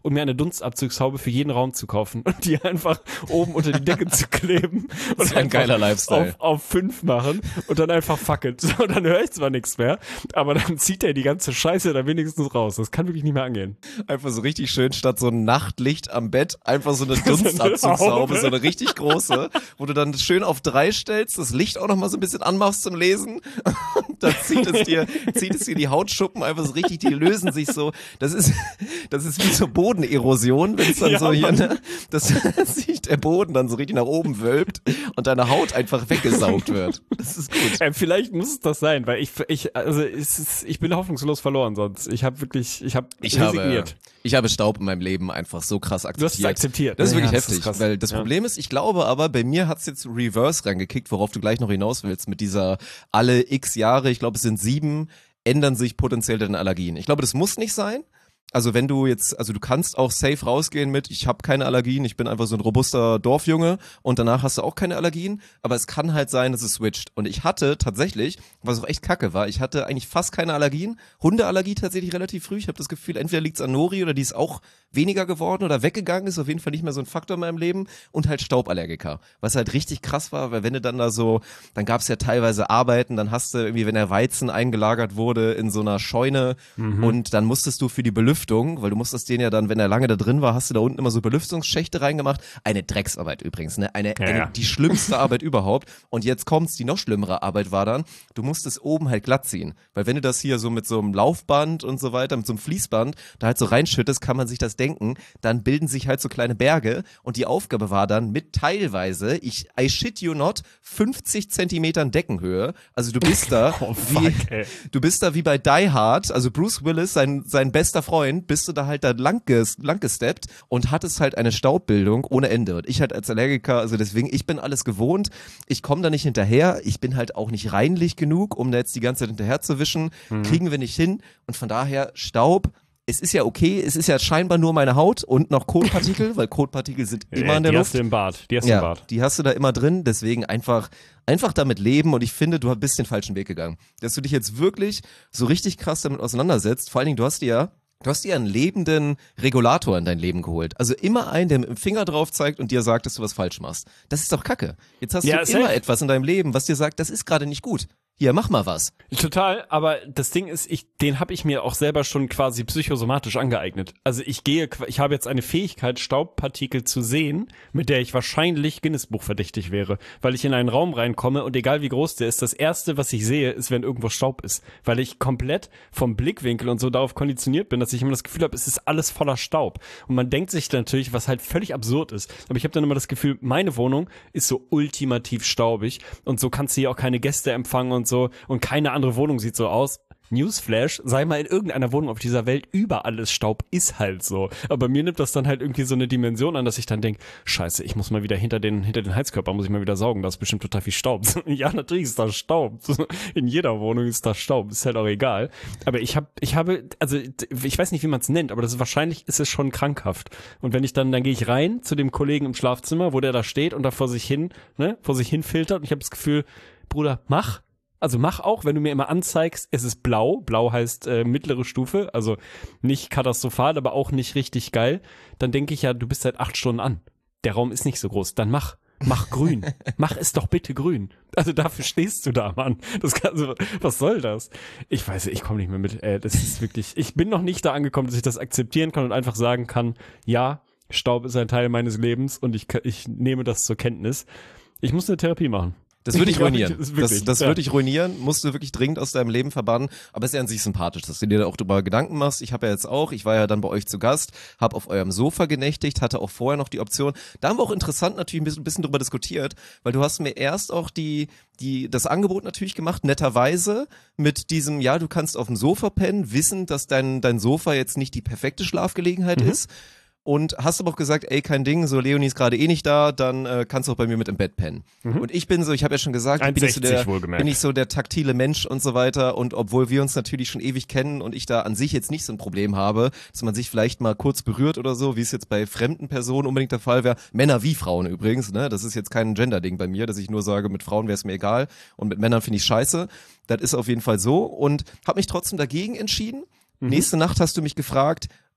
und mir eine Dunstabzugshaube für jeden Raum zu kaufen und die einfach oben unter die Decke zu kleben und Das ist ein geiler Lifestyle. Auf, auf fünf machen und dann einfach fuck it. So, dann höre ich zwar nichts mehr, aber dann zieht er die ganze Scheiße da wenigstens raus. Das kann wirklich nicht mehr angehen. Einfach so richtig schön statt so ein Nachtlicht am Bett, einfach so eine Dunstabzugshaube, so eine richtig große, wo du dann schön auf drei stellst, das Licht auch noch mal so ein bisschen anmachst zum Lesen und dann zieht es dir, zieht es dir die Hautschuppen einfach so richtig, die lösen sich so. Das ist, das ist wie so Bodenerosion, wenn es dann Ja, so hier, Mann. ne, dass sich der Boden dann so richtig nach oben wölbt und deine Haut einfach weggesaugt wird. Das ist gut. Äh, vielleicht muss es das sein, weil ich, ich, also es ist, ich bin hoffnungslos verloren sonst. Ich habe wirklich, ich habe Ich habe, resigniert. ich habe Staub in meinem Leben einfach so krass akzeptiert. Du hast es akzeptiert. Das ist Ja, wirklich ja, das heftig, ist krass. weil das Ja. Problem ist, ich glaube aber, bei mir hat's jetzt Reverse reingekickt, worauf du gleich noch hinaus willst, mit dieser alle x Jahre, ich glaube es sind sieben, ändern sich potenziell deine Allergien. Ich glaube, das muss nicht sein. Also wenn du jetzt, also du kannst auch safe rausgehen mit, ich habe keine Allergien, ich bin einfach so ein robuster Dorfjunge und danach hast du auch keine Allergien, aber es kann halt sein, dass es switcht. Und ich hatte tatsächlich, was auch echt kacke war, ich hatte eigentlich fast keine Allergien, Hundeallergie tatsächlich relativ früh, ich habe das Gefühl, entweder liegt's an Nori oder die ist auch weniger geworden oder weggegangen, ist auf jeden Fall nicht mehr so ein Faktor in meinem Leben und halt Stauballergiker, was halt richtig krass war, weil wenn du dann da so, dann gab's ja teilweise Arbeiten, dann hast du irgendwie, wenn der Weizen eingelagert wurde in so einer Scheune Mhm. und dann musstest du für die Belüftung, weil du musstest den ja dann, wenn er lange da drin war, hast du da unten immer so Belüftungsschächte reingemacht. Eine Drecksarbeit übrigens, ne? Eine, Ja, eine ja. die schlimmste Arbeit überhaupt. Und jetzt kommt's, die noch schlimmere Arbeit war dann, du musstest oben halt glatt ziehen. Weil wenn du das hier so mit so einem Laufband und so weiter, mit so einem Fließband, da halt so reinschüttest, kann man sich das denken, dann bilden sich halt so kleine Berge und die Aufgabe war dann mit teilweise, ich, I shit you not, fünfzig Zentimetern Deckenhöhe. Also du bist da, Oh, wie, fuck, ey. du bist da wie bei Die Hard, also Bruce Willis, sein, sein bester Freund, bist du da halt da lang, ges, lang gesteppt und hattest halt eine Staubbildung ohne Ende. Und ich halt als Allergiker, also deswegen, ich bin alles gewohnt, ich komme da nicht hinterher, ich bin halt auch nicht reinlich genug, um da jetzt die ganze Zeit hinterher zu wischen, kriegen wir nicht hin und von daher Staub, es ist ja okay, es ist ja scheinbar nur meine Haut und noch Kotpartikel, weil Kotpartikel sind immer Ja, in der die Luft. hast du im Bad. Die hast du Ja, im Bad. die hast du da immer drin, deswegen einfach, einfach damit leben und ich finde, du bist den falschen Weg gegangen. Dass du dich jetzt wirklich so richtig krass damit auseinandersetzt, vor allen Dingen, du hast dir ja Du hast dir einen lebenden Regulator in dein Leben geholt. Also immer einen, der mit dem Finger drauf zeigt und dir sagt, dass du was falsch machst. Das ist doch Kacke. Jetzt hast Ja, du safe. immer etwas in deinem Leben, was dir sagt, das ist gerade nicht gut. Hier, mach mal was. Total, aber das Ding ist, ich, den habe ich mir auch selber schon quasi psychosomatisch angeeignet. Also ich gehe, ich habe jetzt eine Fähigkeit, Staubpartikel zu sehen, mit der ich wahrscheinlich Guinness-Buch verdächtig wäre, weil ich in einen Raum reinkomme und egal wie groß der ist, das Erste, was ich sehe, ist, wenn irgendwo Staub ist, weil ich komplett vom Blickwinkel und so darauf konditioniert bin, dass ich immer das Gefühl habe, es ist alles voller Staub. Und man denkt sich natürlich, was halt völlig absurd ist, aber ich habe dann immer das Gefühl, meine Wohnung ist so ultimativ staubig und so kannst du hier auch keine Gäste empfangen und so und keine andere Wohnung sieht so aus. Newsflash, sei mal in irgendeiner Wohnung auf dieser Welt, überall ist Staub, ist halt so. Aber mir nimmt das dann halt irgendwie so eine Dimension an, dass ich dann denke, scheiße, ich muss mal wieder hinter den, hinter den Heizkörper, muss ich mal wieder saugen, da ist bestimmt total viel Staub. Ja, natürlich ist da Staub. In jeder Wohnung ist da Staub, ist halt auch egal. Aber ich habe, ich habe, also ich weiß nicht, wie man es nennt, aber das ist wahrscheinlich, ist es schon krankhaft. Und wenn ich dann, dann gehe ich rein zu dem Kollegen im Schlafzimmer, wo der da steht und da vor sich hin, ne, vor sich hin filtert und ich habe das Gefühl, Bruder, mach. Also mach auch, wenn du mir immer anzeigst, es ist blau. Blau heißt äh, mittlere Stufe, also nicht katastrophal, aber auch nicht richtig geil. Dann denke ich ja, du bist seit acht Stunden an. Der Raum ist nicht so groß. Dann mach. Mach grün. Mach es doch bitte grün. Also dafür stehst du da, Mann. Das kann, also, was soll das? Ich weiß, ich komme nicht mehr mit. Äh, das ist wirklich, ich bin noch nicht da angekommen, dass ich das akzeptieren kann und einfach sagen kann, ja, Staub ist ein Teil meines Lebens und ich, ich nehme das zur Kenntnis. Ich muss eine Therapie machen. Das würde ich Ja, ruinieren. das Das, ist wirklich, das ja. würde ich ruinieren, musst du wirklich dringend aus deinem Leben verbannen. Aber es ist ja an sich sympathisch, dass du dir da auch drüber Gedanken machst. Ich habe ja jetzt auch, ich war ja dann bei euch zu Gast, habe auf eurem Sofa genächtigt, hatte auch vorher noch die Option. Da haben wir auch interessant natürlich ein bisschen, ein bisschen drüber diskutiert, weil du hast mir erst auch die, die, das Angebot natürlich gemacht, netterweise mit diesem, ja, du kannst auf dem Sofa pennen, wissen, dass dein, dein Sofa jetzt nicht die perfekte Schlafgelegenheit Mhm. ist. Und hast aber auch gesagt, ey, kein Ding, so Leonie ist gerade eh nicht da, dann äh, kannst du auch bei mir mit im Bett pennen. Mhm. Und ich bin so, ich habe ja schon gesagt, ich bin, nicht so eins Komma sechzig der, wohlgemerkt. bin ich so der taktile Mensch und so weiter. Und obwohl wir uns natürlich schon ewig kennen und ich da an sich jetzt nicht so ein Problem habe, dass man sich vielleicht mal kurz berührt oder so, wie es jetzt bei fremden Personen unbedingt der Fall wäre. Männer wie Frauen übrigens, ne? Das ist jetzt kein Gender-Ding bei mir, dass ich nur sage, mit Frauen wäre es mir egal und mit Männern finde ich scheiße. Das ist auf jeden Fall so und habe mich trotzdem dagegen entschieden. Mhm. Nächste Nacht hast du mich gefragt,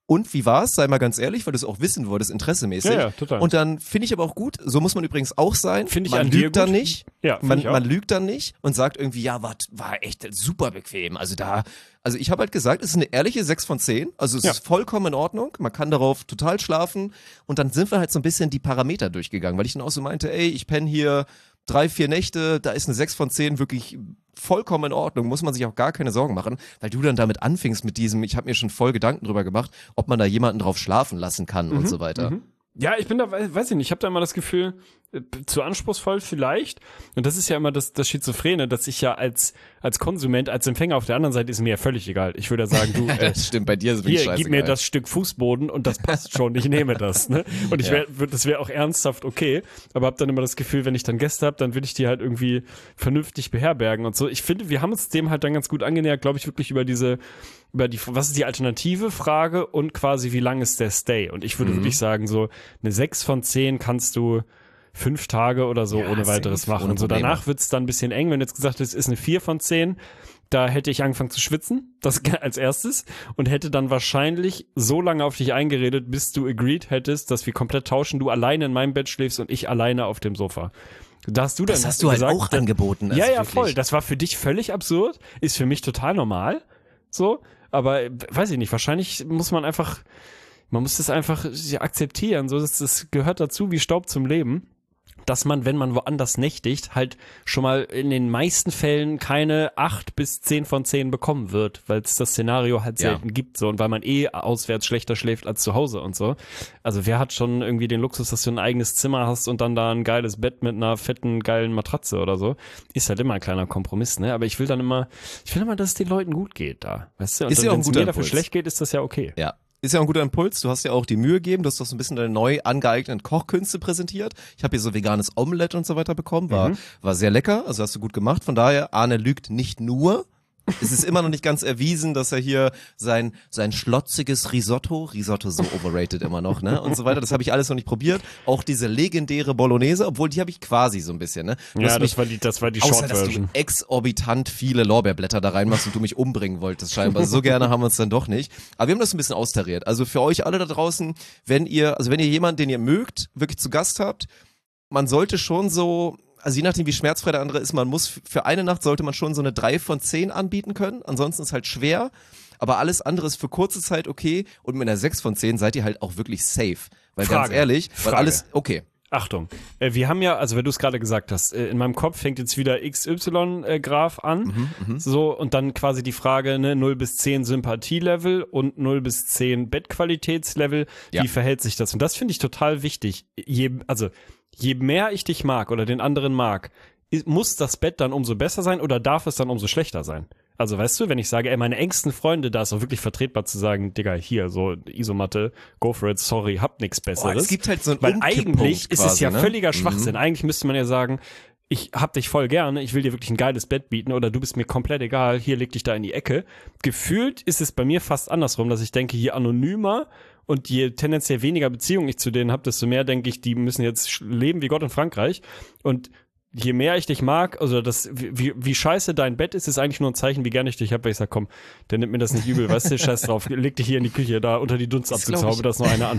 und wie war's? Sei mal ganz ehrlich, weil du es auch wissen wolltest, interessemäßig. Ja, ja, total. Und dann finde ich aber auch gut, so muss man übrigens auch sein. Finde ich man an dir lügt dann gut. nicht. Ja, find man, ich auch. man lügt dann nicht und sagt irgendwie, ja, war, war echt super bequem. Also da, also ich habe halt gesagt, es ist eine ehrliche sechs von zehn. Also es Ja. ist vollkommen in Ordnung. Man kann darauf total schlafen. Und dann sind wir halt so ein bisschen die Parameter durchgegangen, weil ich dann auch so meinte, ey, ich penne hier drei, vier Nächte, da ist eine sechs von zehn wirklich vollkommen in Ordnung, muss man sich auch gar keine Sorgen machen, weil du dann damit anfingst mit diesem, ich habe mir schon voll Gedanken drüber gemacht, ob man da jemanden drauf schlafen lassen kann und so weiter. Mhm. Ja, ich bin da, weiß ich nicht, ich habe da immer das Gefühl, äh, zu anspruchsvoll vielleicht. Und das ist ja immer das, das Schizophrene, dass ich ja als als Konsument, als Empfänger auf der anderen Seite ist mir ja völlig egal. Ich würde ja sagen, du, äh, Das stimmt, bei dir ist es wirklich hier, scheißegal. gib mir das Stück Fußboden und das passt schon, ich nehme das. Ne? Und ich Ja. wär, würd- das wäre auch ernsthaft okay, aber habe dann immer das Gefühl, wenn ich dann Gäste habe, dann will ich die halt irgendwie vernünftig beherbergen und so. Ich finde, wir haben uns dem halt dann ganz gut angenähert, glaube ich, wirklich über diese, über die, was ist die alternative Frage und quasi, wie lang ist der Stay? Und ich würde Mhm. wirklich sagen, so eine sechs von zehn kannst du fünf Tage oder so Ja, ohne weiteres safe, machen. ohne Und so Probleme. danach wird's dann ein bisschen eng, wenn du jetzt gesagt hast, es ist eine vier von zehn, da hätte ich angefangen zu schwitzen, das als erstes, und hätte dann wahrscheinlich so lange auf dich eingeredet, bis du agreed hättest, dass wir komplett tauschen, du alleine in meinem Bett schläfst und ich alleine auf dem Sofa. Da hast du dann Das hast du halt gesagt, auch da- angeboten. also ja, ja, wirklich. voll. Das war für dich völlig absurd, ist für mich total normal, so, aber äh, weiß ich nicht, wahrscheinlich muss man einfach, man muss das einfach ja, akzeptieren, so, das, das gehört dazu wie Staub zum Leben, dass man, wenn man woanders nächtigt, halt schon mal in den meisten Fällen keine acht bis zehn von zehn bekommen wird, weil es das Szenario halt Ja. selten gibt, so, und weil man eh auswärts schlechter schläft als zu Hause und so. Also wer hat schon irgendwie den Luxus, dass du ein eigenes Zimmer hast und dann da ein geiles Bett mit einer fetten, geilen Matratze oder so? Ist halt immer ein kleiner Kompromiss, ne? Aber ich will dann immer, ich will immer, dass es den Leuten gut geht da, weißt du? Und Ist ja auch ein wenn es guter mir dafür Impuls. schlecht geht, ist das ja okay. Ja. Ist ja ein guter Impuls. Du hast ja auch die Mühe gegeben. Du hast doch so ein bisschen deine neu angeeigneten Kochkünste präsentiert. Ich habe hier so veganes Omelette und so weiter bekommen. War, Mhm. war sehr lecker. Also hast du gut gemacht. Von daher, Arne lügt nicht nur. Es ist immer noch nicht ganz erwiesen, dass er hier sein sein schlotziges Risotto, Risotto so overrated immer noch, ne? Und so weiter. Das habe ich alles noch nicht probiert. Auch diese legendäre Bolognese, obwohl die habe ich quasi so ein bisschen, ne? Du hast Ja, mich- das war die, das war die Außer, dass du Short-Version. exorbitant viele Lorbeerblätter da reinmachst und du mich umbringen wolltest scheinbar. So gerne haben wir uns dann doch nicht. Aber wir haben das ein bisschen austariert. Also für euch alle da draußen, wenn ihr, also wenn ihr jemanden, den ihr mögt, wirklich zu Gast habt, man sollte schon so, also je nachdem wie schmerzfrei der andere ist, man muss, für eine Nacht sollte man schon so eine drei von zehn anbieten können. Ansonsten ist halt schwer. Aber alles andere ist für kurze Zeit okay. Und mit einer sechs von zehn seid ihr halt auch wirklich safe. Weil ganz Frage. ehrlich, weil Frage. alles, okay. Achtung, äh, wir haben ja, also wenn du es gerade gesagt hast, äh, in meinem Kopf fängt jetzt wieder X Y-Graph an, Mhm, so, und dann quasi die Frage, ne, null bis zehn Sympathielevel und null bis zehn Bettqualitätslevel, Ja. wie verhält sich das? Und das finde ich total wichtig. Je, also, je mehr ich dich mag oder den anderen mag, i- muss das Bett dann umso besser sein oder darf es dann umso schlechter sein? Also weißt du, wenn ich sage, ey, meine engsten Freunde, da ist auch wirklich vertretbar zu sagen, Digga, hier, so Isomatte, go for it, sorry, hab nix Besseres. Boah, es gibt halt so einen Weil Umkipppunkt eigentlich ist es quasi, ja ne? völliger Schwachsinn. Eigentlich müsste man ja sagen, ich hab dich voll gerne, ich will dir wirklich ein geiles Bett bieten oder du bist mir komplett egal, hier leg dich da in die Ecke. Gefühlt ist es bei mir fast andersrum, dass ich denke, je anonymer und je tendenziell weniger Beziehung ich zu denen habe, desto mehr denke ich, die müssen jetzt sch- leben wie Gott in Frankreich. Und je mehr ich dich mag, also das, wie, wie scheiße dein Bett ist, ist eigentlich nur ein Zeichen, wie gerne ich dich habe, weil ich sag, komm, der nimmt mir das nicht übel, weißt du, scheiß drauf, leg dich hier in die Küche, da unter die glaub Dunstabzugshaube, ich. da ist noch eine an.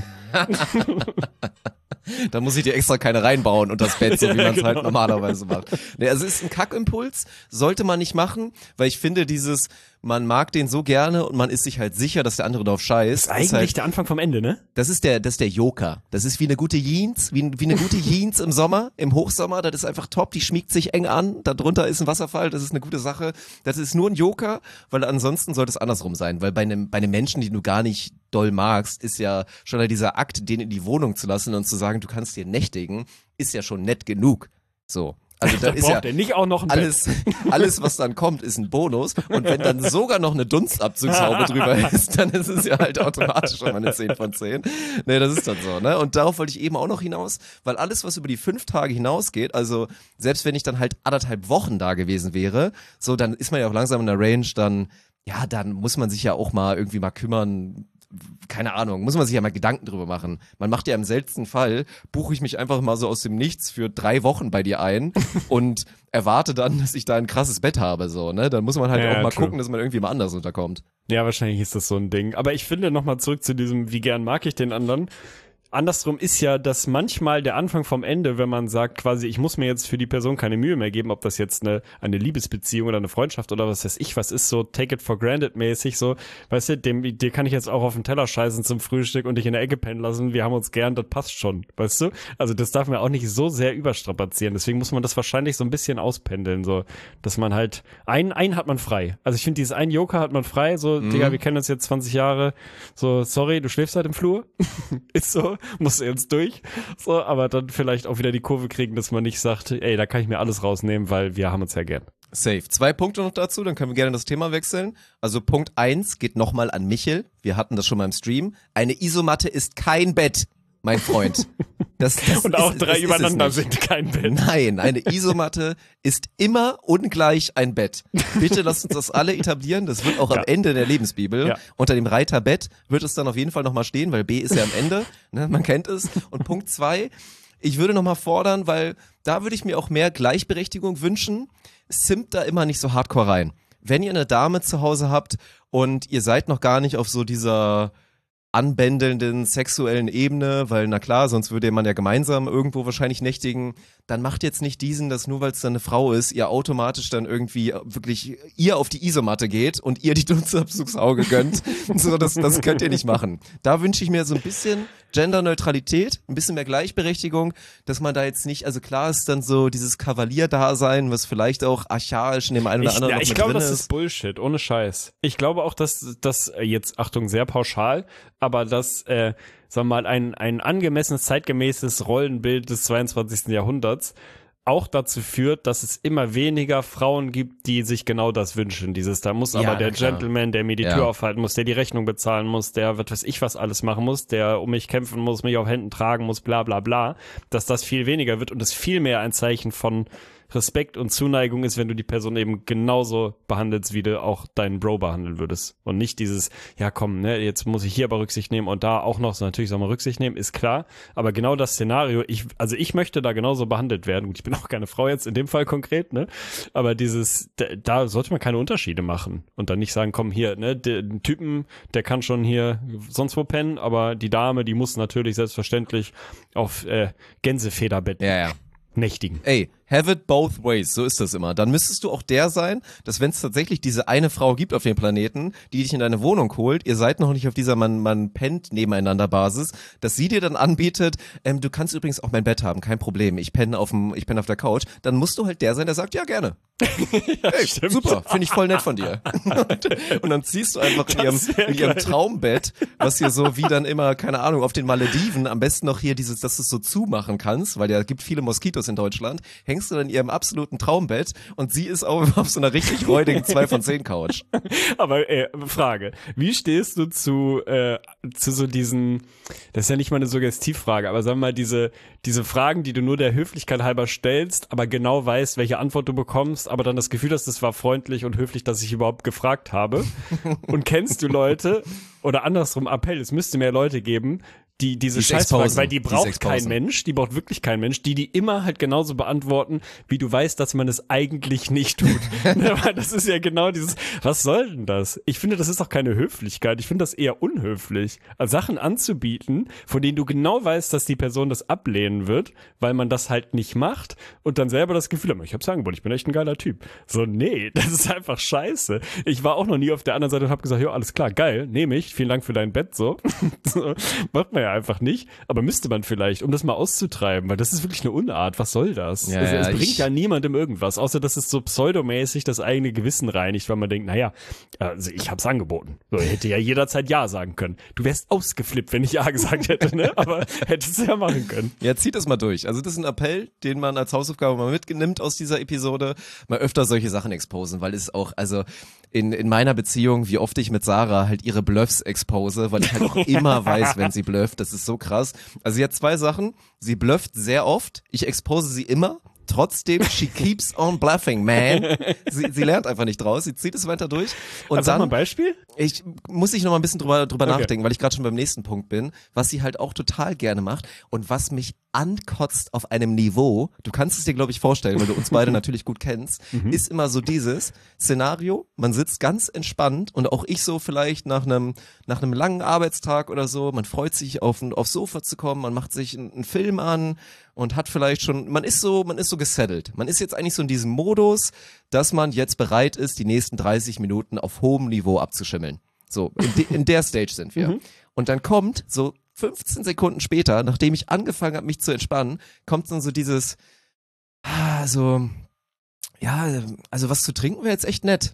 Da muss ich dir extra keine reinbauen und das Bett, so wie Ja, man es genau. halt normalerweise macht. Nee, also es ist ein Kackimpuls, sollte man nicht machen, weil ich finde dieses, man mag den so gerne und man ist sich halt sicher, dass der andere drauf scheißt. Ist eigentlich halt, der Anfang vom Ende, ne? das ist der, das ist der Joker. Das ist wie eine gute Jeans, wie, wie eine gute Jeans im Sommer, im Hochsommer, das ist einfach top, die schmiegt sich eng an, da drunter ist ein Wasserfall, das ist eine gute Sache. Das ist nur ein Joker, weil ansonsten sollte es andersrum sein, weil bei einem, bei einem Menschen, den du gar nicht doll magst, ist ja schon halt dieser Akt, den in die Wohnung zu lassen und zu sagen, du kannst dir nächtigen, ist ja schon nett genug. So. Also da Da ist braucht ja er nicht auch noch ein Bett. alles, alles, was dann kommt, ist ein Bonus. Und wenn dann sogar noch eine Dunstabzugshaube drüber ist, dann ist es ja halt automatisch schon mal eine zehn von zehn. Nee, das ist dann so, ne? Und darauf wollte ich eben auch noch hinaus, weil alles, was über die fünf Tage hinausgeht, also selbst wenn ich dann halt anderthalb Wochen da gewesen wäre, so, dann ist man ja auch langsam in der Range, dann, ja, dann muss man sich ja auch mal irgendwie mal kümmern, keine Ahnung, muss man sich ja mal Gedanken drüber machen. Man macht ja im seltensten Fall, buche ich mich einfach mal so aus dem Nichts für drei Wochen bei dir ein und erwarte dann, dass ich da ein krasses Bett habe, so, ne? Dann muss man halt Ja, auch mal true. gucken, dass man irgendwie mal anders unterkommt. Ja, wahrscheinlich ist das so ein Ding. Aber ich finde, nochmal zurück zu diesem, wie gern mag ich den anderen. Andersrum ist ja, dass manchmal der Anfang vom Ende, wenn man sagt quasi, ich muss mir jetzt für die Person keine Mühe mehr geben, ob das jetzt eine, eine Liebesbeziehung oder eine Freundschaft oder was weiß ich was ist, so take it for granted mäßig, so, weißt du, dem, dir kann ich jetzt auch auf den Teller scheißen zum Frühstück und dich in der Ecke pennen lassen, wir haben uns gern, das passt schon, weißt du? Also das darf man auch nicht so sehr überstrapazieren, deswegen muss man das wahrscheinlich so ein bisschen auspendeln, so, dass man halt, einen, einen hat man frei. Also ich finde, dieses einen Joker hat man frei, so, mhm. Digga, wir kennen uns jetzt zwanzig Jahre, so, sorry, du schläfst halt im Flur, ist so, musst du jetzt durch, so, aber dann vielleicht auch wieder die Kurve kriegen, dass man nicht sagt, ey, da kann ich mir alles rausnehmen, weil wir haben uns ja gern. Safe. Zwei Punkte noch dazu, dann können wir gerne das Thema wechseln. Also Punkt eins geht nochmal an Michel. Wir hatten das schon mal im Stream. Eine Isomatte ist kein Bett, mein Freund. Das, das Und auch ist, drei das übereinander ist es nicht. sind kein Bett. Nein, eine Isomatte ist immer ungleich ein Bett. Bitte lasst uns das alle etablieren. Das wird auch Ja. am Ende der Lebensbibel. Ja. Unter dem Reiter Bett wird es dann auf jeden Fall nochmal stehen, weil B ist ja am Ende. Ne, man kennt es. Und Punkt zwei, ich würde nochmal fordern, weil da würde ich mir auch mehr Gleichberechtigung wünschen. Simmt da immer nicht so hardcore rein. Wenn ihr eine Dame zu Hause habt und ihr seid noch gar nicht auf so dieser anbändelnden sexuellen Ebene, weil na klar, sonst würde man ja gemeinsam irgendwo wahrscheinlich nächtigen, dann macht jetzt nicht diesen, dass nur weil es dann eine Frau ist, ihr automatisch dann irgendwie wirklich ihr auf die Isomatte geht und ihr die Dunstabzugsauge gönnt. So, das, das könnt ihr nicht machen. Da wünsche ich mir so ein bisschen Genderneutralität, ein bisschen mehr Gleichberechtigung, dass man da jetzt nicht, also klar ist dann so dieses Kavalierdasein, was vielleicht auch archaisch in dem einen oder Ich, anderen ja, noch ich mit glaube, drin das ist. ist Bullshit, ohne Scheiß. Ich glaube auch, dass das jetzt, Achtung, sehr pauschal, aber dass, äh, sagen wir mal, ein, ein angemessenes, zeitgemäßes Rollenbild des zweiundzwanzigsten Jahrhunderts auch dazu führt, dass es immer weniger Frauen gibt, die sich genau das wünschen. Dieses, da muss Ja, aber der na klar. Gentleman, der mir die Ja. Tür aufhalten muss, der die Rechnung bezahlen muss, der was weiß ich was alles machen muss, der um mich kämpfen muss, mich auf Händen tragen muss, bla bla bla, dass das viel weniger wird und es viel mehr ein Zeichen von Respekt und Zuneigung ist, wenn du die Person eben genauso behandelst, wie du auch deinen Bro behandeln würdest. Und nicht dieses, ja komm, ne, jetzt muss ich hier aber Rücksicht nehmen und da auch noch, so natürlich soll man Rücksicht nehmen, ist klar. Aber genau das Szenario, ich, also ich möchte da genauso behandelt werden. Gut, ich bin auch keine Frau jetzt in dem Fall konkret, ne? Aber dieses, da, da sollte man keine Unterschiede machen. Und dann nicht sagen, komm hier, ne, den Typen, der kann schon hier sonst wo pennen, aber die Dame, die muss natürlich selbstverständlich auf äh, Gänsefederbett Ja, ja. nächtigen. Ey, have it both ways, so ist das immer. Dann müsstest du auch der sein, dass wenn es tatsächlich diese eine Frau gibt auf dem Planeten, die dich in deine Wohnung holt, ihr seid noch nicht auf dieser man man pennt nebeneinander Basis, dass sie dir dann anbietet, ähm, du kannst übrigens auch mein Bett haben, kein Problem, ich penne auf dem, ich penne auf der Couch, dann musst du halt der sein, der sagt, ja gerne. Ja, Hey, stimmt. super, finde ich voll nett von dir. und, und dann ziehst du einfach in ihrem, wär in ihrem geil. Traumbett, was hier so wie dann immer, keine Ahnung, auf den Malediven, am besten noch hier dieses, dass du es so zumachen kannst, weil ja gibt viele Moskitos in Deutschland, hängst du dann in ihrem absoluten Traumbett und sie ist auch auf so einer richtig räudigen zwei von zehn Couch. Aber äh, Frage, wie stehst du zu äh, zu so diesen, das ist ja nicht mal eine Suggestivfrage, aber sagen wir mal diese diese Fragen, die du nur der Höflichkeit halber stellst, aber genau weißt, welche Antwort du bekommst, aber dann das Gefühl hast, es war freundlich und höflich, dass ich überhaupt gefragt habe. Und kennst du Leute, oder andersrum Appell, es müsste mehr Leute geben, die diese Die Scheißfragen, exposen. weil die Die braucht exposen. kein Mensch, die braucht wirklich kein Mensch, die die immer halt genauso beantworten, wie du weißt, dass man es eigentlich nicht tut. Aber das ist ja genau dieses, was soll denn das? Ich finde, das ist doch keine Höflichkeit, ich finde das eher unhöflich, also Sachen anzubieten, von denen du genau weißt, dass die Person das ablehnen wird, weil man das halt nicht macht und dann selber das Gefühl hat, ich hab's angeboten, ich bin echt ein geiler Typ. So, nee, das ist einfach scheiße. Ich war auch noch nie auf der anderen Seite und hab gesagt, ja, alles klar, geil, nehme ich, vielen Dank für dein Bett, so. So, macht man ja einfach nicht, aber müsste man vielleicht, um das mal auszutreiben, weil das ist wirklich eine Unart, was soll das? Ja, es, ja, es bringt ich- ja niemandem irgendwas, außer dass es so pseudomäßig das eigene Gewissen reinigt, weil man denkt, naja, also ich hab's angeboten. So, ich hätte ja jederzeit Ja sagen können. Du wärst ausgeflippt, wenn ich Ja gesagt hätte, ne? Aber hättest du ja machen können. Ja, zieht das mal durch. Also das ist ein Appell, den man als Hausaufgabe mal mitnimmt aus dieser Episode, mal öfter solche Sachen exposen, weil es auch, also in, in meiner Beziehung, wie oft ich mit Sarah halt ihre Bluffs expose, weil ich halt auch immer weiß, wenn sie blufft, das ist so krass. Also sie hat zwei Sachen, sie blufft sehr oft, ich expose sie immer, trotzdem, she keeps on bluffing, man. Sie, sie lernt einfach nicht draus, sie zieht es weiter durch. Und Also sag mal dann, ein Beispiel. Ich muss ich noch mal ein bisschen drüber, drüber Okay. nachdenken, weil ich gerade schon beim nächsten Punkt bin, was sie halt auch total gerne macht und was mich ankotzt auf einem Niveau, du kannst es dir, glaube ich, vorstellen, weil du uns beide natürlich gut kennst, ist immer so dieses Szenario, man sitzt ganz entspannt und auch ich so vielleicht nach einem nach einem langen Arbeitstag oder so, man freut sich auf ein aufs Sofa zu kommen, man macht sich einen, einen Film an und hat vielleicht schon, man ist so, man ist so gesettelt. Man ist jetzt eigentlich so in diesem Modus, dass man jetzt bereit ist, die nächsten dreißig Minuten auf hohem Niveau abzuschimmeln. So, in, de, in der Stage sind wir. Mhm. Und dann kommt so fünfzehn Sekunden später, nachdem ich angefangen habe, mich zu entspannen, kommt dann so dieses, ah, so, ja, also was zu trinken wäre jetzt echt nett.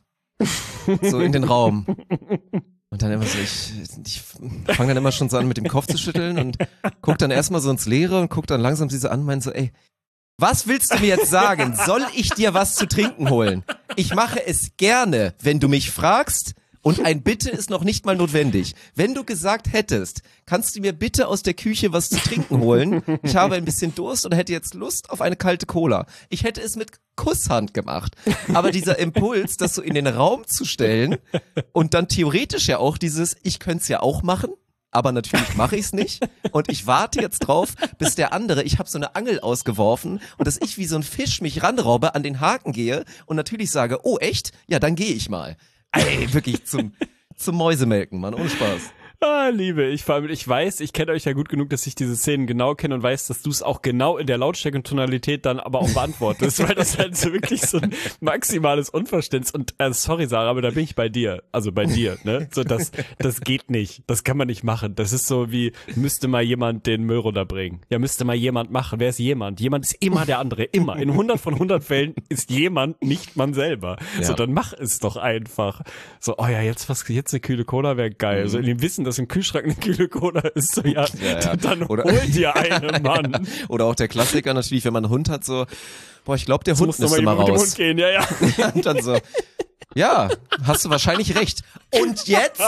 So in den Raum. Und dann immer so, ich, ich fange dann immer schon so an, mit dem Kopf zu schütteln und guck dann erstmal so ins Leere und guck dann langsam sie so an und meine so, ey, was willst du mir jetzt sagen? Soll ich dir was zu trinken holen? Ich mache es gerne, wenn du mich fragst. Und ein Bitte ist noch nicht mal notwendig. Wenn du gesagt hättest, kannst du mir bitte aus der Küche was zu trinken holen? Ich habe ein bisschen Durst und hätte jetzt Lust auf eine kalte Cola. Ich hätte es mit Kusshand gemacht. Aber dieser Impuls, das so in den Raum zu stellen und dann theoretisch ja auch dieses, ich könnte es ja auch machen, aber natürlich mache ich es nicht. Und ich warte jetzt drauf, bis der andere, ich habe so eine Angel ausgeworfen und dass ich wie so ein Fisch mich ranraube, an den Haken gehe und natürlich sage, oh echt? Ja, dann gehe ich mal. Ey, wirklich zum, zum Mäusemelken, Mann, ohne Spaß. Ah, Liebe, ich vor allem, ich weiß, ich kenne euch ja gut genug, dass ich diese Szenen genau kenne und weiß, dass du es auch genau in der Lautstärke und Tonalität dann aber auch beantwortest, weil das halt so wirklich so ein maximales Unverständnis und äh, sorry Sarah, aber da bin ich bei dir, also bei dir, ne? So das das geht nicht, das kann man nicht machen. Das ist so wie müsste mal jemand den Müll runterbringen. Ja, müsste mal jemand machen. Wer ist jemand? Jemand ist immer der andere, immer. In hundert von hundert Fällen ist jemand nicht man selber. Ja. So dann mach es doch einfach. So, oh ja, jetzt was jetzt eine kühle Cola wäre geil. Mhm. So in dem Wissen, dass im Kühlschrank eine kühle Cola ist, so ja, Ja, ja. dann Oder- hol dir eine, Mann. Oder auch der Klassiker natürlich, wenn man einen Hund hat, so, boah, ich glaube, der Jetzt Hund musst du mal müsste mal jemand mit dem raus. Hund gehen, ja, ja. Und dann so, ja, hast du wahrscheinlich recht. Und jetzt?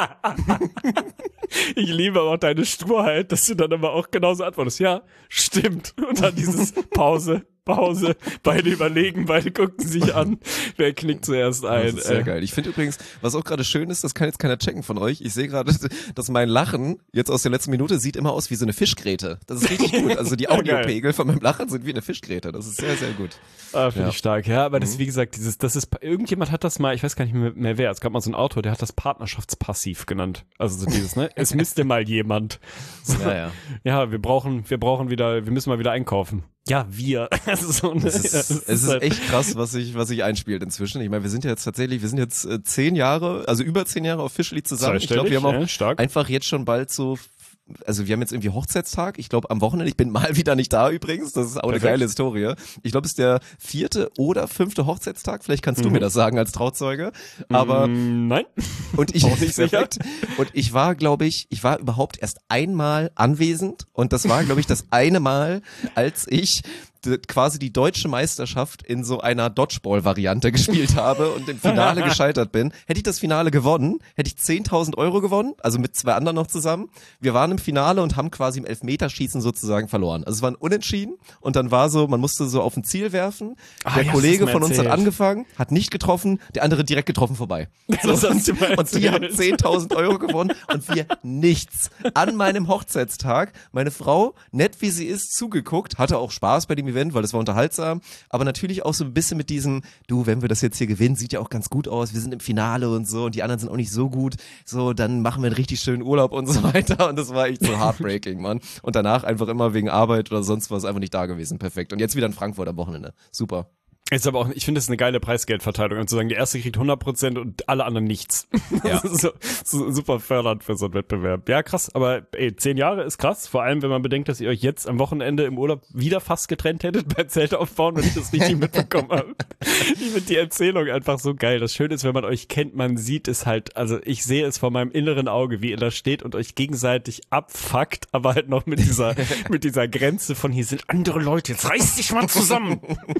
Ich liebe auch deine Sturheit, dass du dann aber auch genauso antwortest. Ja, stimmt. Und dann dieses Pause, Pause, beide überlegen, beide gucken sich an. Wer knickt zuerst ein? Das ist sehr Äh, geil. Ich finde übrigens, was auch gerade schön ist, das kann jetzt keiner checken von euch. Ich sehe gerade, dass mein Lachen jetzt aus der letzten Minute sieht immer aus wie so eine Fischgräte. Das ist richtig gut. Also die Ja, geil. Audiopegel von meinem Lachen sind wie eine Fischgräte. Das ist sehr, sehr gut. Ah, finde Ja. ich stark, ja, aber das, wie gesagt, dieses, das ist, irgendjemand hat das mal, ich weiß gar nicht mehr, mehr wer, es gab mal so einen Autor, der hat das Partnerschaftspassiv genannt. Also so dieses, ne, es müsste mal jemand. So, Ja, ja. ja, wir brauchen, wir brauchen wieder, wir müssen mal wieder einkaufen. Ja, wir. Also so, ne, Es ist, das es ist halt- echt krass, was sich was sich einspielt inzwischen. Ich meine, wir sind ja jetzt tatsächlich, wir sind jetzt äh, zehn Jahre, also über zehn Jahre officially zusammen. Ich glaube, wir haben auch ja, stark. einfach jetzt schon bald so, also wir haben jetzt irgendwie Hochzeitstag. Ich glaube am Wochenende, ich bin mal wieder nicht da übrigens. Das ist auch eine Perfekt. geile Historie. Ich glaube, es ist der vierte oder fünfte Hochzeitstag. Vielleicht kannst du mir das sagen als Trauzeuge. Aber Mm, nein. und ich Auch nicht sicher. perfekt. Und ich war, glaube ich, ich war überhaupt erst einmal anwesend und das war, glaube ich, das eine Mal, als ich d- quasi die deutsche Meisterschaft in so einer Dodgeball-Variante gespielt habe und im Finale gescheitert bin. Hätte ich das Finale gewonnen, hätte ich zehntausend Euro gewonnen, also mit zwei anderen noch zusammen. Wir waren im Finale und haben quasi im Elfmeterschießen sozusagen verloren. Also es war ein Unentschieden und dann war so, man musste so auf ein Ziel werfen. Ah, Der ja, Kollege das hast du mir von uns hat erzählt. angefangen, hat nicht getroffen, der andere direkt getroffen vorbei. Das hast du mal Und die haben erzählt. zehntausend Euro gewonnen und wir nichts. An meinem Hochzeitstag, meine Frau, nett wie sie ist, zugeguckt, hatte auch Spaß bei dem Event, weil es war unterhaltsam, aber natürlich auch so ein bisschen mit diesem, du, wenn wir das jetzt hier gewinnen, sieht ja auch ganz gut aus, wir sind im Finale und so und die anderen sind auch nicht so gut, so, dann machen wir einen richtig schönen Urlaub und so weiter und das war echt so heartbreaking, Mann. Und danach einfach immer wegen Arbeit oder sonst was einfach nicht da gewesen, perfekt. Und jetzt wieder in Frankfurt am Wochenende, super. Ist aber auch, ich finde, das ist eine geile Preisgeldverteilung. Und zu sagen, der erste kriegt hundert Prozent und alle anderen nichts. Ja. Das ist so, so super fördernd für so einen Wettbewerb. Ja, krass. Aber ey, zehn Jahre ist krass. Vor allem, wenn man bedenkt, dass ihr euch jetzt am Wochenende im Urlaub wieder fast getrennt hättet beim Zelt aufbauen, wenn ich das richtig mitbekommen habe. Ich finde die Erzählung einfach so geil. Das Schöne ist, wenn man euch kennt, man sieht es halt, also ich sehe es vor meinem inneren Auge, wie ihr da steht und euch gegenseitig abfuckt, aber halt noch mit dieser, mit dieser Grenze von hier sind andere Leute, jetzt reiß dich mal zusammen.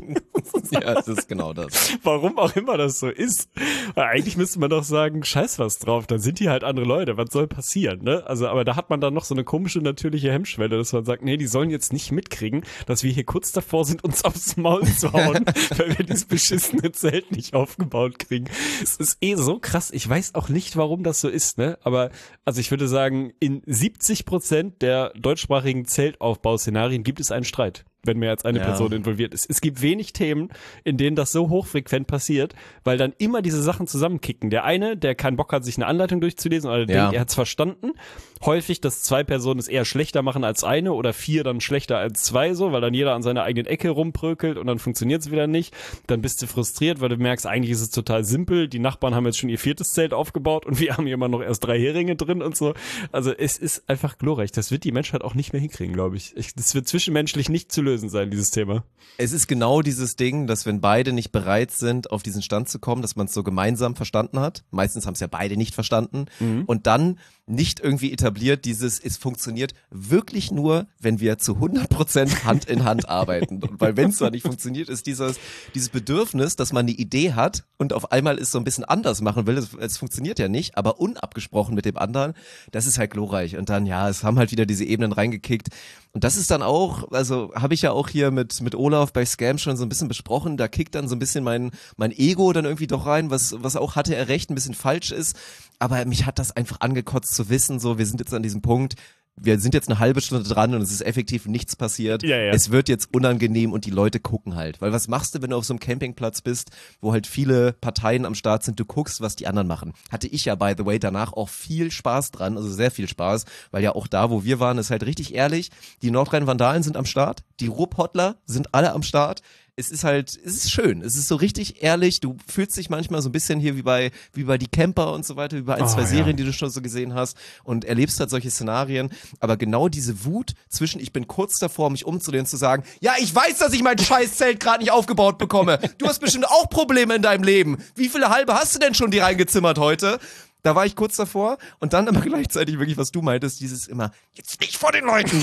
Ja, das ist genau das. Warum auch immer das so ist. Weil eigentlich müsste man doch sagen, scheiß was drauf, dann sind die halt andere Leute, was soll passieren, ne? Also, aber da hat man dann noch so eine komische natürliche Hemmschwelle, dass man sagt, nee, die sollen jetzt nicht mitkriegen, dass wir hier kurz davor sind, uns aufs Maul zu hauen, weil wir dieses beschissene Zelt nicht aufgebaut kriegen. Es ist eh so krass, ich weiß auch nicht, warum das so ist, ne? Aber, also ich würde sagen, in siebzig Prozent der deutschsprachigen Zeltaufbauszenarien gibt es einen Streit, wenn mehr als eine Ja. Person involviert ist. Es gibt wenig Themen, in denen das so hochfrequent passiert, weil dann immer diese Sachen zusammenkicken. Der eine, der keinen Bock hat, sich eine Anleitung durchzulesen oder Ja. denkt, er hat's verstanden. Häufig, dass zwei Personen es eher schlechter machen als eine oder vier dann schlechter als zwei so, weil dann jeder an seiner eigenen Ecke rumprökelt und dann funktioniert's wieder nicht. Dann bist du frustriert, weil du merkst, eigentlich ist es total simpel. Die Nachbarn haben jetzt schon ihr viertes Zelt aufgebaut und wir haben hier immer noch erst drei Heringe drin und so. Also es ist einfach glorreich. Das wird die Menschheit auch nicht mehr hinkriegen, glaube ich. ich. Das wird zwischenmenschlich nicht zu lösen sein, dieses Thema. Es ist genau dieses Ding, dass wenn beide nicht bereit sind, auf diesen Stand zu kommen, dass man es so gemeinsam verstanden hat. Meistens haben es ja beide nicht verstanden. Mhm. Und dann nicht irgendwie etabliert dieses, es funktioniert wirklich nur, wenn wir zu hundert Prozent Hand in Hand arbeiten. Und weil wenn es zwar nicht funktioniert, ist dieses, dieses Bedürfnis, dass man eine Idee hat und auf einmal es so ein bisschen anders machen will. Es, es funktioniert ja nicht, aber unabgesprochen mit dem anderen. Das ist halt glorreich. Und dann, ja, es haben halt wieder diese Ebenen reingekickt. Und das ist dann auch, also habe ich ja auch hier mit mit Olaf bei Scam schon so ein bisschen besprochen, da kickt dann so ein bisschen mein mein Ego dann irgendwie doch rein, was was auch hatte er recht, ein bisschen falsch ist, aber mich hat das einfach angekotzt zu wissen, so wir sind jetzt an diesem Punkt, wir sind jetzt eine halbe Stunde dran und es ist effektiv nichts passiert. Ja, ja. Es wird jetzt unangenehm und die Leute gucken halt. Weil was machst du, wenn du auf so einem Campingplatz bist, wo halt viele Parteien am Start sind, du guckst, was die anderen machen. Hatte ich ja, by the way, danach auch viel Spaß dran, also sehr viel Spaß, weil ja auch da, wo wir waren, ist halt richtig ehrlich, die Nordrhein-Vandalen sind am Start, die Ruhrpottler sind alle am Start. Es ist halt, es ist schön, es ist so richtig ehrlich, du fühlst dich manchmal so ein bisschen hier wie bei wie bei die Camper und so weiter, wie bei ein, Oh, zwei ja. Serien, die du schon so gesehen hast und erlebst halt solche Szenarien, aber genau diese Wut zwischen, ich bin kurz davor, mich umzudrehen, zu sagen, ja, ich weiß, dass ich mein Scheißzelt gerade nicht aufgebaut bekomme, du hast bestimmt auch Probleme in deinem Leben, wie viele halbe hast du denn schon die reingezimmert heute? Da war ich kurz davor und dann aber gleichzeitig wirklich, was du meintest, dieses immer, jetzt nicht vor den Leuten.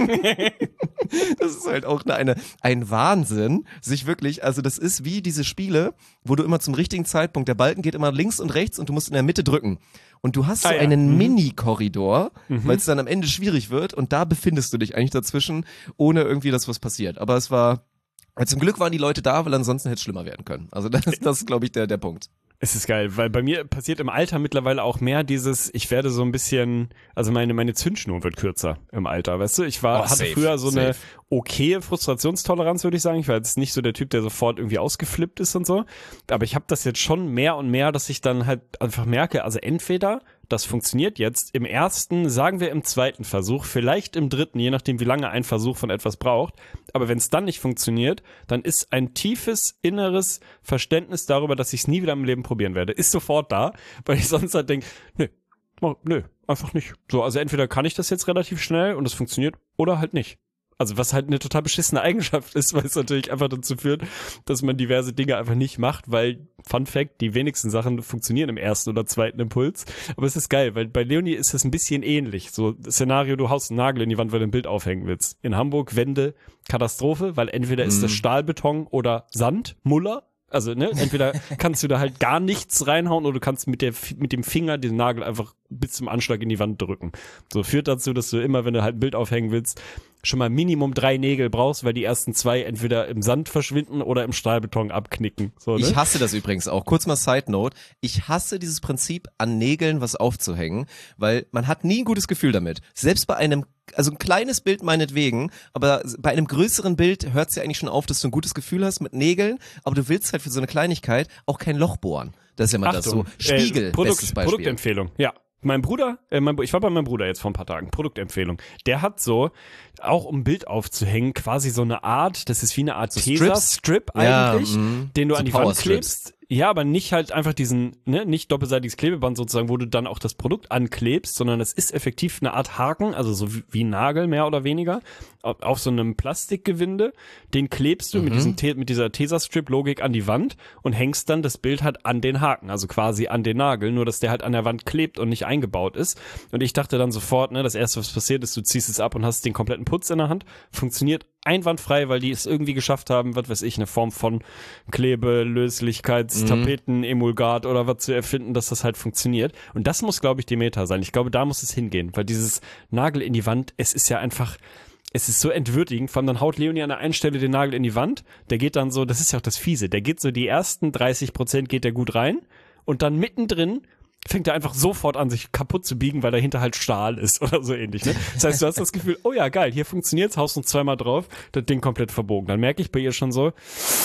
Das ist halt auch eine, ein Wahnsinn, sich wirklich, also das ist wie diese Spiele, wo du immer zum richtigen Zeitpunkt, der Balken geht immer links und rechts und du musst in der Mitte drücken. Und du hast so Ah, ja. einen Mhm. Mini-Korridor, weil es dann am Ende schwierig wird und da befindest du dich eigentlich dazwischen, ohne irgendwie, dass was passiert. Aber es war, zum Glück waren die Leute da, weil ansonsten hätte es schlimmer werden können. Also das, das ist, glaube ich, der, der Punkt. Es ist geil, weil bei mir passiert im Alter mittlerweile auch mehr dieses, ich werde so ein bisschen, also meine meine Zündschnur wird kürzer im Alter, weißt du? Ich war Oh, hatte safe, früher so eine safe. okaye Frustrationstoleranz, würde ich sagen. Ich war jetzt nicht so der Typ, der sofort irgendwie ausgeflippt ist und so, aber ich habe das jetzt schon mehr und mehr, dass ich dann halt einfach merke, also entweder das funktioniert jetzt im ersten, sagen wir im zweiten Versuch, vielleicht im dritten, je nachdem wie lange ein Versuch von etwas braucht. Aber wenn es dann nicht funktioniert, dann ist ein tiefes inneres Verständnis darüber, dass ich es nie wieder im Leben probieren werde, ist sofort da, weil ich sonst halt denke, nö, oh, nö, einfach nicht. So, also entweder kann ich das jetzt relativ schnell und es funktioniert oder halt nicht. Also was halt eine total beschissene Eigenschaft ist, weil es natürlich einfach dazu führt, dass man diverse Dinge einfach nicht macht, weil, Fun Fact, die wenigsten Sachen funktionieren im ersten oder zweiten Impuls. Aber es ist geil, weil bei Leonie ist es ein bisschen ähnlich. So Szenario, du haust einen Nagel in die Wand, weil du ein Bild aufhängen willst. In Hamburg Wände, Katastrophe, weil entweder ist das Stahlbeton oder Sand, Muller. Also, ne, entweder kannst du da halt gar nichts reinhauen oder du kannst mit der, mit dem Finger den Nagel einfach bis zum Anschlag in die Wand drücken. So führt dazu, dass du immer, wenn du halt ein Bild aufhängen willst, schon mal Minimum drei Nägel brauchst, weil die ersten zwei entweder im Sand verschwinden oder im Stahlbeton abknicken. So, ne? Ich hasse das übrigens auch. Kurz mal Side Note. Ich hasse dieses Prinzip, an Nägeln was aufzuhängen, weil man hat nie ein gutes Gefühl damit. Selbst bei einem, also ein kleines Bild meinetwegen, aber bei einem größeren Bild hört es ja eigentlich schon auf, dass du ein gutes Gefühl hast mit Nägeln, aber du willst halt für so eine Kleinigkeit auch kein Loch bohren. Das ist ja mal das so. Spiegel, äh, Produkt, bestes Beispiel. Produktempfehlung, ja. Mein Bruder, äh, mein, ich war bei meinem Bruder jetzt vor ein paar Tagen, Produktempfehlung. Der hat so, auch um ein Bild aufzuhängen, quasi so eine Art, das ist wie eine Art So Tesa-Strip Ja, eigentlich, mh. den du So an die Wand Powerstrips. klebst. Ja, aber nicht halt einfach diesen, ne, nicht doppelseitiges Klebeband sozusagen, wo du dann auch das Produkt anklebst, sondern es ist effektiv eine Art Haken, also so wie, wie ein Nagel mehr oder weniger, auf, auf so einem Plastikgewinde. Den klebst du mhm. mit diesem Te- mit dieser Tesa-Strip-Logik an die Wand und hängst dann das Bild halt an den Haken, also quasi an den Nagel, nur dass der halt an der Wand klebt und nicht eingebaut ist. Und ich dachte dann sofort, ne, das erste, was passiert ist, du ziehst es ab und hast den kompletten Putz in der Hand. Funktioniert einwandfrei, weil die es irgendwie geschafft haben, was weiß ich, eine Form von Klebe, Löslichkeits, mhm. Tapeten, Emulgat oder was zu erfinden, dass das halt funktioniert. Und das muss, glaube ich, die Meta sein. Ich glaube, da muss es hingehen, weil dieses Nagel in die Wand, es ist ja einfach, es ist so entwürdigend. Vor allem dann haut Leonie an der einen Stelle den Nagel in die Wand, der geht dann so, das ist ja auch das Fiese, der geht so die ersten dreißig Prozent geht der gut rein und dann mittendrin fängt er einfach sofort an, sich kaputt zu biegen, weil dahinter halt Stahl ist oder so ähnlich. Ne? Das heißt, du hast das Gefühl, oh ja, geil, hier funktioniert's, haust uns zweimal drauf, das Ding komplett verbogen. Dann merke ich bei ihr schon so,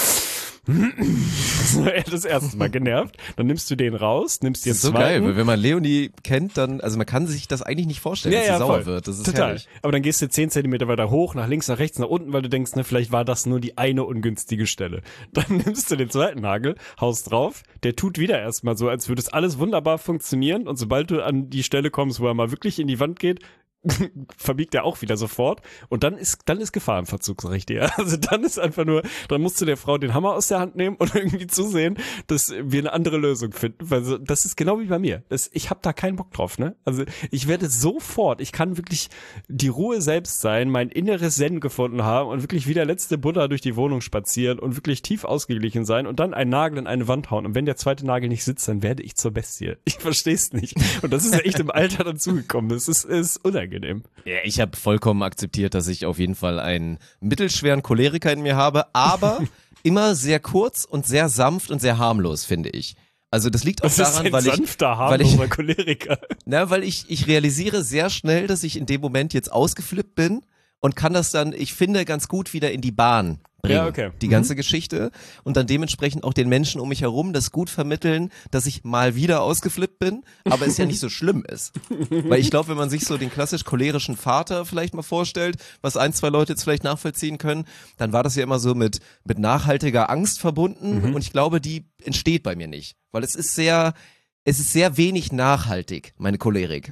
das erste Mal genervt. Dann nimmst du den raus, nimmst dir das ist so zweiten. geil, weil wenn man Leonie kennt, dann, also man kann sich das eigentlich nicht vorstellen, ja, dass sie ja, sauer voll. wird. Das ist total. herrlich. Aber dann gehst du zehn Zentimeter weiter hoch, nach links, nach rechts, nach unten, weil du denkst, ne, vielleicht war das nur die eine ungünstige Stelle. Dann nimmst du den zweiten Nagel, haust drauf, der tut wieder erstmal so, als würde es alles wunderbar funktionieren und sobald du an die Stelle kommst, wo er mal wirklich in die Wand geht, verbiegt er auch wieder sofort und dann ist dann ist Gefahr im Verzug, sag ich dir. Also dann ist einfach nur, dann musst du der Frau den Hammer aus der Hand nehmen und irgendwie zusehen, dass wir eine andere Lösung finden, weil so, das ist genau wie bei mir. Das, ich habe da keinen Bock drauf, ne? Also ich werde sofort, ich kann wirklich die Ruhe selbst sein, mein inneres Zen gefunden haben und wirklich wie der letzte Buddha durch die Wohnung spazieren und wirklich tief ausgeglichen sein und dann einen Nagel in eine Wand hauen und wenn der zweite Nagel nicht sitzt, dann werde ich zur Bestie. Ich versteh's nicht. Und das ist ja echt im Alter dazugekommen. Das ist, ist unangenehm. Ja, ich habe vollkommen akzeptiert, dass ich auf jeden Fall einen mittelschweren Choleriker in mir habe, aber immer sehr kurz und sehr sanft und sehr harmlos, finde ich. Also das liegt auch das daran, ist ein weil ich sanfter, weil ich harmloser Choleriker. Na, weil ich ich realisiere sehr schnell, dass ich in dem Moment jetzt ausgeflippt bin und kann das dann, ich finde, ganz gut wieder in die Bahn bringen, ja, okay. die ganze mhm. Geschichte und dann dementsprechend auch den Menschen um mich herum das gut vermitteln, dass ich mal wieder ausgeflippt bin, aber es ja nicht so schlimm ist. Weil ich glaube, wenn man sich so den klassisch cholerischen Vater vielleicht mal vorstellt, was ein, zwei Leute jetzt vielleicht nachvollziehen können, dann war das ja immer so mit mit nachhaltiger Angst verbunden mhm. und ich glaube, die entsteht bei mir nicht, weil es ist sehr Es ist sehr wenig nachhaltig, meine Cholerik.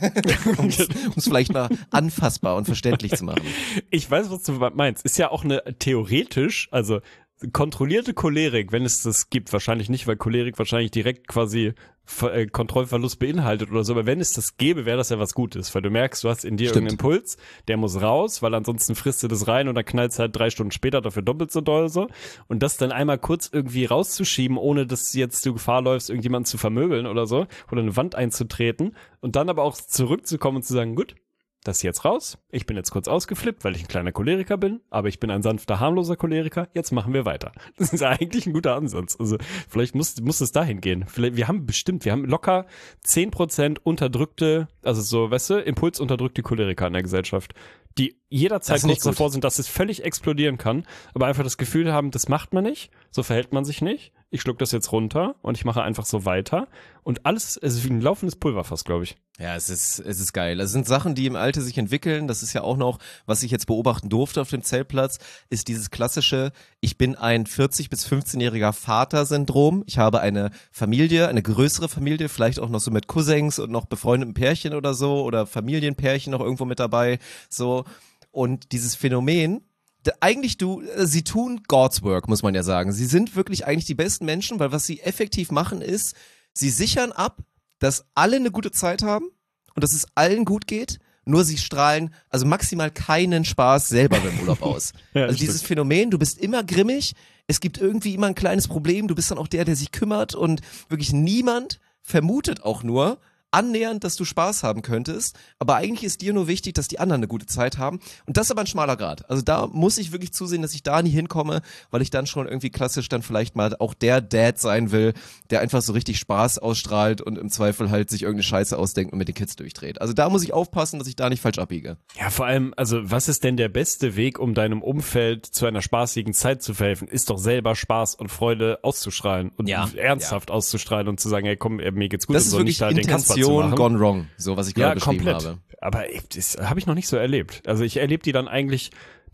um es vielleicht mal anfassbar und verständlich zu machen. Ich weiß, was du meinst. Ist ja auch eine theoretisch, also kontrollierte Cholerik, wenn es das gibt, wahrscheinlich nicht, weil Cholerik wahrscheinlich direkt quasi Ver- äh, Kontrollverlust beinhaltet oder so, aber wenn es das gäbe, wäre das ja was Gutes, weil du merkst, du hast in dir Stimmt. irgendeinen Impuls, der muss raus, weil ansonsten frisst du das rein und dann knallst halt drei Stunden später dafür doppelt so doll so und das dann einmal kurz irgendwie rauszuschieben, ohne dass jetzt du Gefahr läufst, irgendjemanden zu vermöbeln oder so oder eine Wand einzutreten und dann aber auch zurückzukommen und zu sagen, gut, das ist jetzt raus. Ich bin jetzt kurz ausgeflippt, weil ich ein kleiner Choleriker bin, aber ich bin ein sanfter, harmloser Choleriker. Jetzt machen wir weiter. Das ist eigentlich ein guter Ansatz. Also vielleicht muss, muss es dahin gehen. Vielleicht, wir haben bestimmt, wir haben locker zehn Prozent unterdrückte, also so, weißt du, impulsunterdrückte Choleriker in der Gesellschaft, die jederzeit kurz davor sind, dass es völlig explodieren kann, aber einfach das Gefühl haben, das macht man nicht, so verhält man sich nicht. Ich schluck das jetzt runter und ich mache einfach so weiter und alles, es ist wie ein laufendes Pulverfass, glaube ich. Ja, es ist, es ist geil. Es sind Sachen, die im Alter sich entwickeln. Das ist ja auch noch, was ich jetzt beobachten durfte auf dem Zeltplatz, ist dieses klassische, ich bin ein vierzig- bis fünfzehnjähriger Vater-Syndrom. Ich habe eine Familie, eine größere Familie, vielleicht auch noch so mit Cousins und noch befreundeten Pärchen oder so oder Familienpärchen noch irgendwo mit dabei, so. Und dieses Phänomen, eigentlich du, sie tun God's Work, muss man ja sagen. Sie sind wirklich eigentlich die besten Menschen, weil was sie effektiv machen ist, sie sichern ab, dass alle eine gute Zeit haben und dass es allen gut geht, nur sie strahlen also maximal keinen Spaß selber beim Urlaub aus. Ja, also stimmt. dieses Phänomen, du bist immer grimmig, es gibt irgendwie immer ein kleines Problem, du bist dann auch der, der sich kümmert und wirklich niemand vermutet auch nur, annähernd, dass du Spaß haben könntest, aber eigentlich ist dir nur wichtig, dass die anderen eine gute Zeit haben und das ist aber ein schmaler Grat. Also da muss ich wirklich zusehen, dass ich da nie hinkomme, weil ich dann schon irgendwie klassisch dann vielleicht mal auch der Dad sein will, der einfach so richtig Spaß ausstrahlt und im Zweifel halt sich irgendeine Scheiße ausdenkt und mit den Kids durchdreht. Also da muss ich aufpassen, dass ich da nicht falsch abbiege. Ja, vor allem, also was ist denn der beste Weg, um deinem Umfeld zu einer spaßigen Zeit zu verhelfen? Ist doch selber Spaß und Freude auszustrahlen und Ja, ernsthaft ja. auszustrahlen und zu sagen, hey komm, mir geht's gut. Das und ist so, wirklich nicht da den Kasper zu Intention machen. gone wrong, so was ich gerade Ja, beschrieben komplett. habe. Aber ey, das habe ich noch nicht so erlebt. Also ich erlebe die dann eigentlich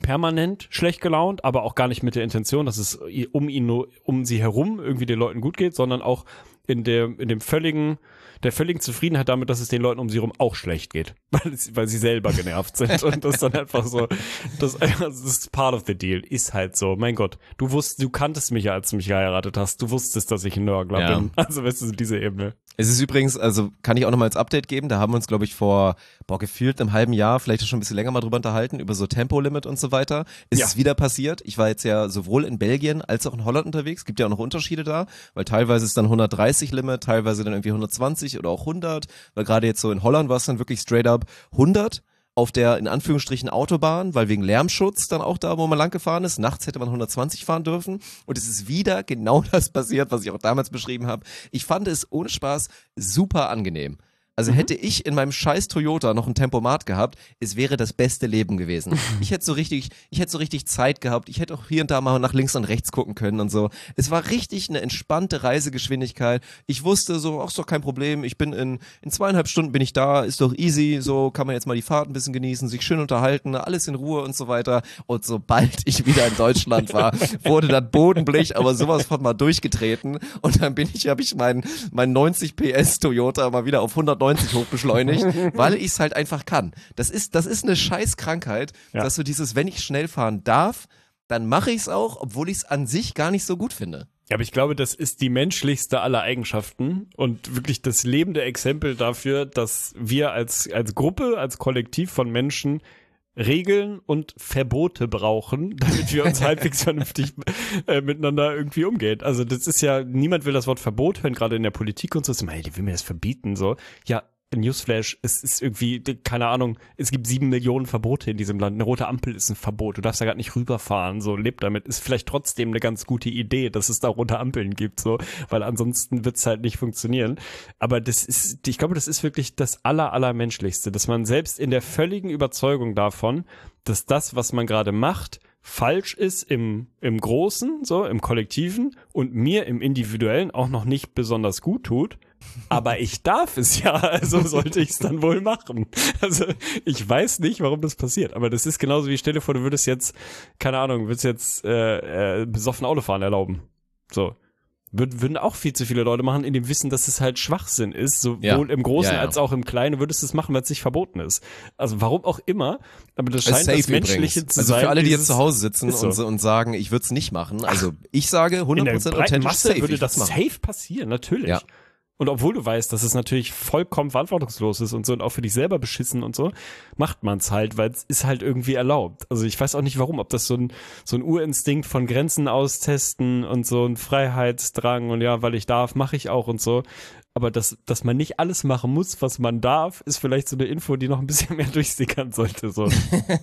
permanent schlecht gelaunt, aber auch gar nicht mit der Intention, dass es um ihn nur, um sie herum irgendwie den Leuten gut geht, sondern auch in der, in dem völligen, der völligen Zufriedenheit damit, dass es den Leuten um sie herum auch schlecht geht, weil, es, weil sie selber genervt sind und das dann einfach so, das, das ist part of the deal, ist halt so, mein Gott, du wusstest, du kanntest mich ja, als du mich geheiratet hast, du wusstest, dass ich ein Nörgler Ja. bin, also weißt du, diese Ebene. Es ist übrigens, also kann ich auch nochmal als Update geben, da haben wir uns, glaube ich, vor, boah, gefühlt einem halben Jahr, vielleicht schon ein bisschen länger mal drüber unterhalten, über so Tempolimit und so weiter. Ist Ja. es wieder passiert. Ich war jetzt ja sowohl in Belgien als auch in Holland unterwegs. Gibt ja auch noch Unterschiede da, weil teilweise ist dann hundertdreißig Limit, teilweise dann irgendwie hundertzwanzig oder auch hundert, weil gerade jetzt so in Holland war es dann wirklich straight up hundert. Auf der, in Anführungsstrichen, Autobahn, weil wegen Lärmschutz dann auch da, wo man lang gefahren ist. Nachts hätte man hundertzwanzig fahren dürfen. Und es ist wieder genau das passiert, was ich auch damals beschrieben habe. Ich fand es ohne Spaß super angenehm. Also hätte ich in meinem scheiß Toyota noch ein Tempomat gehabt, es wäre das beste Leben gewesen. Ich hätte so richtig, ich hätte so richtig Zeit gehabt. Ich hätte auch hier und da mal nach links und rechts gucken können und so. Es war richtig eine entspannte Reisegeschwindigkeit. Ich wusste so, ach, ist doch kein Problem. Ich bin in, in zweieinhalb Stunden bin ich da, ist doch easy. So kann man jetzt mal die Fahrt ein bisschen genießen, sich schön unterhalten, alles in Ruhe und so weiter. Und sobald ich wieder in Deutschland war, wurde das Bodenblech aber sowas von mal durchgetreten. Und dann bin ich, habe ich meinen, mein neunzig P S Toyota mal wieder auf hundertneunzig hochbeschleunigt, weil ich es halt einfach kann. Das ist, das ist eine Scheißkrankheit, Ja. dass du dieses, wenn ich schnell fahren darf, dann mache ich es auch, obwohl ich es an sich gar nicht so gut finde. Ja, aber ich glaube, das ist die menschlichste aller Eigenschaften und wirklich das lebende Exempel dafür, dass wir als, als Gruppe, als Kollektiv von Menschen Regeln und Verbote brauchen, damit wir uns halbwegs vernünftig äh, miteinander irgendwie umgehen. Also das ist ja, niemand will das Wort Verbot hören, gerade in der Politik und so. Ist immer, hey, die will mir das verbieten, so. Ja, Newsflash, es ist irgendwie, keine Ahnung, es gibt sieben Millionen Verbote in diesem Land. Eine rote Ampel ist ein Verbot. Du darfst da gerade nicht rüberfahren, so, lebt damit. Ist vielleicht trotzdem eine ganz gute Idee, dass es da rote Ampeln gibt, so, weil ansonsten wird's halt nicht funktionieren. Aber das ist, ich glaube, das ist wirklich das aller, aller Menschlichste, dass man selbst in der völligen Überzeugung davon, dass das, was man gerade macht, falsch ist im, im Großen, so, im Kollektiven und mir im Individuellen auch noch nicht besonders gut tut. Aber ich darf es ja, also sollte ich es dann wohl machen. Also ich weiß nicht, warum das passiert, aber das ist genauso wie, stell dir vor, du würdest jetzt, keine Ahnung, würdest jetzt äh, äh, besoffen Autofahren erlauben. So. Würd, würden auch viel zu viele Leute machen, in dem Wissen, dass es halt Schwachsinn ist, sowohl Ja. im Großen Ja, ja. als auch im Kleinen, würdest du es machen, weil es nicht verboten ist. Also warum auch immer, aber das scheint Safe das Menschliche übrigens. zu Also sein. für alle, die dieses- jetzt zu Hause sitzen ist so. und, so- und sagen, ich würde es nicht machen. Also ich sage in hundert der Prozent breiten authentisch Masse safe. würde ich das würd's machen. safe passieren, natürlich. Ja. Und obwohl du weißt, dass es natürlich vollkommen verantwortungslos ist und so und auch für dich selber beschissen und so, macht man es halt, weil es ist halt irgendwie erlaubt. Also ich weiß auch nicht warum, ob das so ein so ein Urinstinkt von Grenzen austesten und so ein Freiheitsdrang und ja, weil ich darf, mache ich auch und so. Aber dass, dass man nicht alles machen muss, was man darf, ist vielleicht so eine Info, die noch ein bisschen mehr durchsickern sollte. So.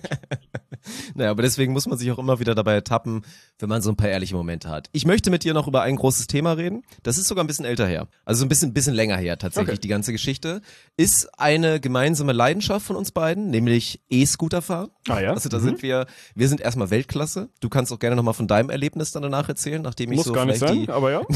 Naja, aber deswegen muss man sich auch immer wieder dabei ertappen, wenn man so ein paar ehrliche Momente hat. Ich möchte mit dir noch über ein großes Thema reden. Das ist sogar ein bisschen älter her. Also so ein bisschen, bisschen länger her tatsächlich, Okay. die ganze Geschichte. Ist eine gemeinsame Leidenschaft von uns beiden, nämlich E-Scooter fahren. Ah ja? Also da Mhm. sind wir, wir sind erstmal Weltklasse. Du kannst auch gerne nochmal von deinem Erlebnis dann danach erzählen, nachdem ich Muss so gar nicht vielleicht sein, die... aber ja.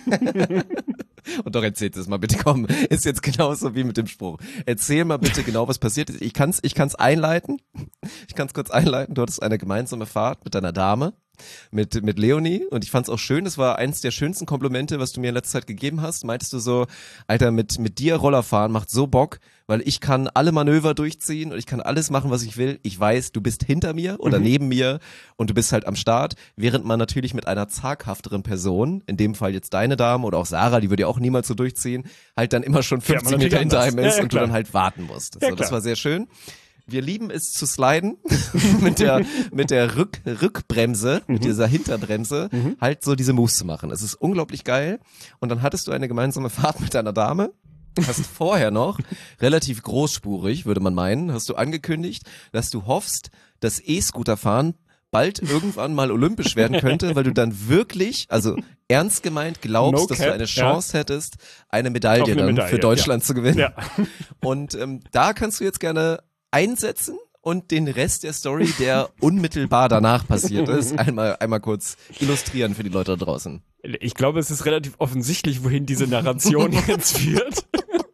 Und doch erzählt es mal bitte, komm. Ist jetzt genauso wie mit dem Spruch. Erzähl mal bitte genau, was passiert ist. Ich kann's, ich kann's einleiten. Ich kann's kurz einleiten. Du hattest eine gemeinsame Fahrt mit deiner Dame, mit, mit Leonie. Und ich fand's auch schön. Das war eins der schönsten Komplimente, was du mir in letzter Zeit gegeben hast. Meintest du so, Alter, mit, mit dir Rollerfahren macht so Bock, weil ich kann alle Manöver durchziehen und ich kann alles machen, was ich will. Ich weiß, du bist hinter mir oder Mhm. neben mir und du bist halt am Start, während man natürlich mit einer zaghafteren Person, in dem Fall jetzt deine Dame oder auch Sarah, die würde ja auch niemals so durchziehen, halt dann immer schon Fährt man fünfzig Meter natürlich hinter einem anders. ist Ja, ja, und du klar. dann halt warten musst. Ja, so, das klar. war sehr schön. Wir lieben es zu sliden mit der mit der Rück, Rückbremse, Mhm. mit dieser Hinterbremse, halt so diese Moves zu machen. Es ist unglaublich geil. Und dann hattest du eine gemeinsame Fahrt mit deiner Dame. Hast vorher noch, relativ großspurig, würde man meinen, hast du angekündigt, dass du hoffst, dass E-Scooter-Fahren bald irgendwann mal olympisch werden könnte, weil du dann wirklich, also ernst gemeint glaubst, No dass cap, du eine Chance hättest, eine Medaille Auf eine dann Medaille, für Deutschland zu gewinnen. Ja. Und ähm, da kannst du jetzt gerne einsetzen und den Rest der Story, der unmittelbar danach passiert ist, einmal, einmal kurz illustrieren für die Leute da draußen. Ich glaube, es ist relativ offensichtlich, wohin diese Narration jetzt führt.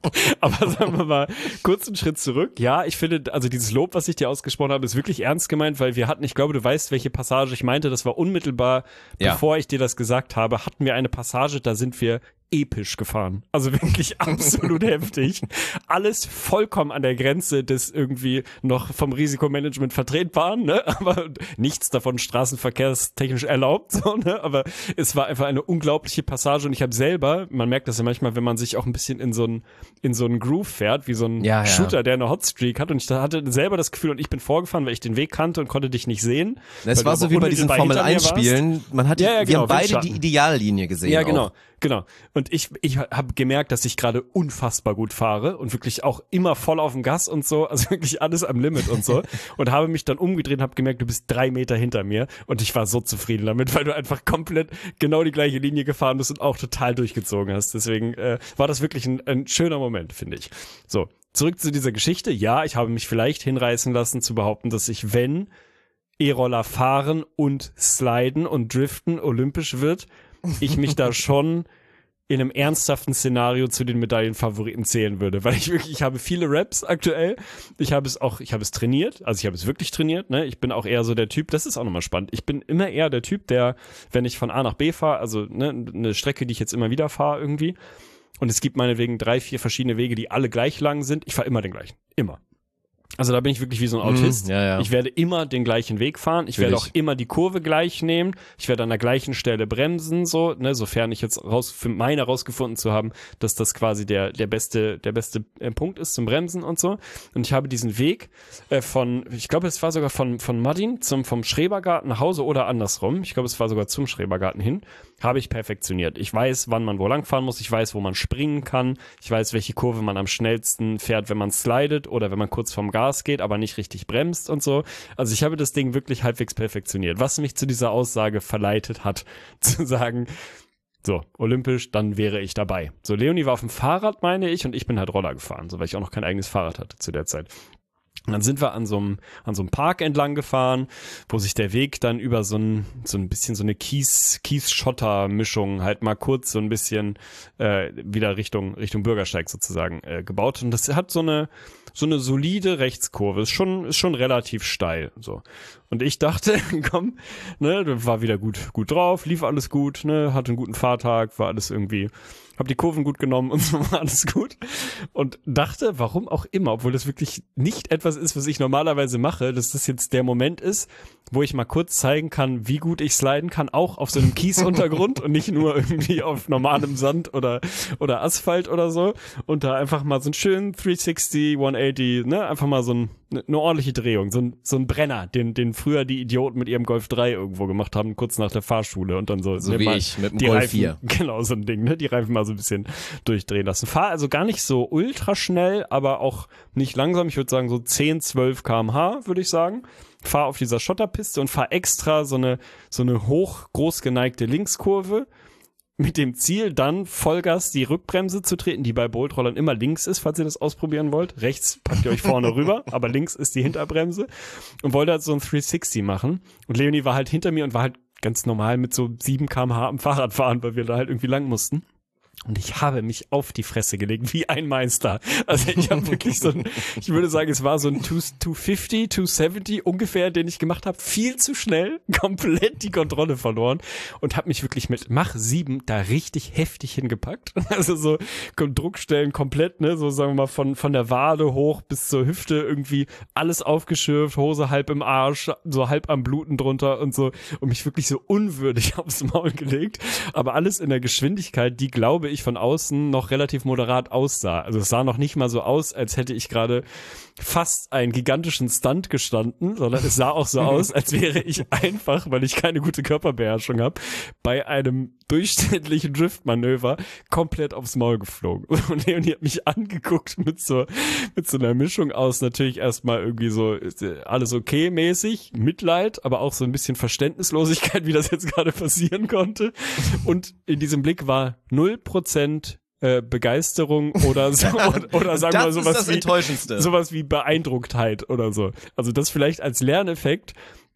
Aber sagen wir mal, kurz einen Schritt zurück. Ja, ich finde, also dieses Lob, was ich dir ausgesprochen habe, ist wirklich ernst gemeint, weil wir hatten, ich glaube, du weißt, welche Passage ich meinte, das war unmittelbar, Ja. bevor ich dir das gesagt habe, hatten wir eine Passage, da sind wir episch gefahren. Also wirklich absolut heftig. Alles vollkommen an der Grenze des irgendwie noch vom Risikomanagement vertretbaren, ne? Aber nichts davon straßenverkehrstechnisch erlaubt, so, ne? Aber es war einfach eine unglaubliche Passage und ich habe selber, man merkt das ja manchmal, wenn man sich auch ein bisschen in so einen in so einen Groove fährt, wie so ein Ja, ja. Shooter, der eine Hotstreak hat und ich hatte selber das Gefühl und ich bin vorgefahren, weil ich den Weg kannte und konnte dich nicht sehen. Es weil war du so aber wie bei diesen unmittelbar Formel hinter mir eins Spielen. Man hat die, Ja, ja, wir genau, haben beide Windschatten. die Ideallinie gesehen. Ja, auch. genau, genau. Und ich, ich habe gemerkt, dass ich gerade unfassbar gut fahre und wirklich auch immer voll auf dem Gas und so, also wirklich alles am Limit und so. Und habe mich dann umgedreht und habe gemerkt, du bist drei Meter hinter mir und ich war so zufrieden damit, weil du einfach komplett genau die gleiche Linie gefahren bist und auch total durchgezogen hast. Deswegen äh, war das wirklich ein, ein schöner Moment, finde ich. So, zurück zu dieser Geschichte. Ja, ich habe mich vielleicht hinreißen lassen zu behaupten, dass ich, wenn E-Roller fahren und sliden und driften olympisch wird, ich mich da schon in einem ernsthaften Szenario zu den Medaillenfavoriten zählen würde, weil ich wirklich, ich habe viele Reps aktuell, ich habe es auch, ich habe es trainiert, also ich habe es wirklich trainiert, ne, ich bin auch eher so der Typ, das ist auch nochmal spannend, ich bin immer eher der Typ, der, wenn ich von A nach B fahre, also ne, eine Strecke, die ich jetzt immer wieder fahre irgendwie, und es gibt meinetwegen drei, vier verschiedene Wege, die alle gleich lang sind, ich fahre immer den gleichen, immer. Also da bin ich wirklich wie so ein Autist. Mm, ja, ja. Ich werde immer den gleichen Weg fahren. Ich Will werde ich. auch immer die Kurve gleich nehmen. Ich werde an der gleichen Stelle bremsen, so, ne, sofern ich jetzt raus, für meine herausgefunden zu haben, dass das quasi der, der beste, der beste äh, Punkt ist zum Bremsen und so. Und ich habe diesen Weg äh, von, ich glaube, es war sogar von, von Maddin zum, vom Schrebergarten nach Hause oder andersrum. Ich glaube, es war sogar zum Schrebergarten hin. Habe ich perfektioniert. Ich weiß, wann man wo lang fahren muss. Ich weiß, wo man springen kann. Ich weiß, welche Kurve man am schnellsten fährt, wenn man slidet oder wenn man kurz vom Gas geht, aber nicht richtig bremst und so. Also ich habe das Ding wirklich halbwegs perfektioniert. Was mich zu dieser Aussage verleitet hat, zu sagen, so, olympisch, dann wäre ich dabei. So, Leonie war auf dem Fahrrad, meine ich, und ich bin halt Roller gefahren, so, weil ich auch noch kein eigenes Fahrrad hatte zu der Zeit. Und dann sind wir an so einem, an so einem Park entlang gefahren, wo sich der Weg dann über so ein, so ein bisschen so eine Kies, Kies-Schotter-Mischung halt mal kurz so ein bisschen, äh, wieder Richtung, Richtung Bürgersteig sozusagen, äh, gebaut. Und das hat so eine, so eine solide Rechtskurve. Ist schon, ist schon relativ steil, so. Und ich dachte, komm, ne, war wieder gut, gut drauf, lief alles gut, ne, hatte einen guten Fahrtag, war alles irgendwie, hab die Kurven gut genommen und so war alles gut. Und dachte, warum auch immer, obwohl das wirklich nicht etwas ist, was ich normalerweise mache, dass das jetzt der Moment ist, wo ich mal kurz zeigen kann, wie gut ich sliden kann, auch auf so einem Kiesuntergrund und nicht nur irgendwie auf normalem Sand oder, oder Asphalt oder so. Und da einfach mal so einen schönen dreihundertsechzig, hundertachtzig, ne, einfach mal so ein, eine ordentliche Drehung, so ein, so ein Brenner, den, den früher die Idioten mit ihrem Golf drei irgendwo gemacht haben, kurz nach der Fahrschule und dann so. So ne, wie mal ich mit dem die Golf Reifen, vier. Genau, so ein Ding, ne, die Reifen mal so ein bisschen durchdrehen lassen. Fahr also gar nicht so ultra schnell, aber auch nicht langsam. Ich würde sagen so zehn, zwölf Kilometer pro Stunde, würde ich sagen. Fahr auf dieser Schotterpiste und fahr extra so eine, so eine hoch, groß geneigte Linkskurve mit dem Ziel, dann Vollgas die Rückbremse zu treten, die bei Boltrollern immer links ist, falls ihr das ausprobieren wollt. Rechts packt ihr euch vorne rüber, aber links ist die Hinterbremse. Und wollte halt so ein dreihundertsechzig machen. Und Leonie war halt hinter mir und war halt ganz normal mit so sieben Kilometer pro Stunde am Fahrrad fahren, weil wir da halt irgendwie lang mussten. Und ich habe mich auf die Fresse gelegt, wie ein Meister. Also ich habe wirklich so ein, ich würde sagen, es war so ein zweihundertfünfzig, zweihundertsiebzig ungefähr, den ich gemacht habe. Viel zu schnell, komplett die Kontrolle verloren und habe mich wirklich mit Mach sieben da richtig heftig hingepackt. Also so Druckstellen komplett, ne, so sagen wir mal von von der Wade hoch bis zur Hüfte irgendwie alles aufgeschürft, Hose halb im Arsch, so halb am Bluten drunter und so und mich wirklich so unwürdig aufs Maul gelegt. Aber alles in der Geschwindigkeit, die glaube ich von außen noch relativ moderat aussah. Also es sah noch nicht mal so aus, als hätte ich gerade fast einen gigantischen Stunt gestanden, sondern es sah auch so aus, als wäre ich einfach, weil ich keine gute Körperbeherrschung habe, bei einem durchschnittlichen Driftmanöver komplett aufs Maul geflogen. Und Leonie hat mich angeguckt mit so, mit so einer Mischung aus natürlich erstmal irgendwie so alles okay mäßig, Mitleid, aber auch so ein bisschen Verständnislosigkeit, wie das jetzt gerade passieren konnte. Und in diesem Blick war null Prozent äh, Begeisterung oder so, oder, oder sagen wir sowas wie, sowas wie Beeindrucktheit oder so. Also das vielleicht als Lerneffekt.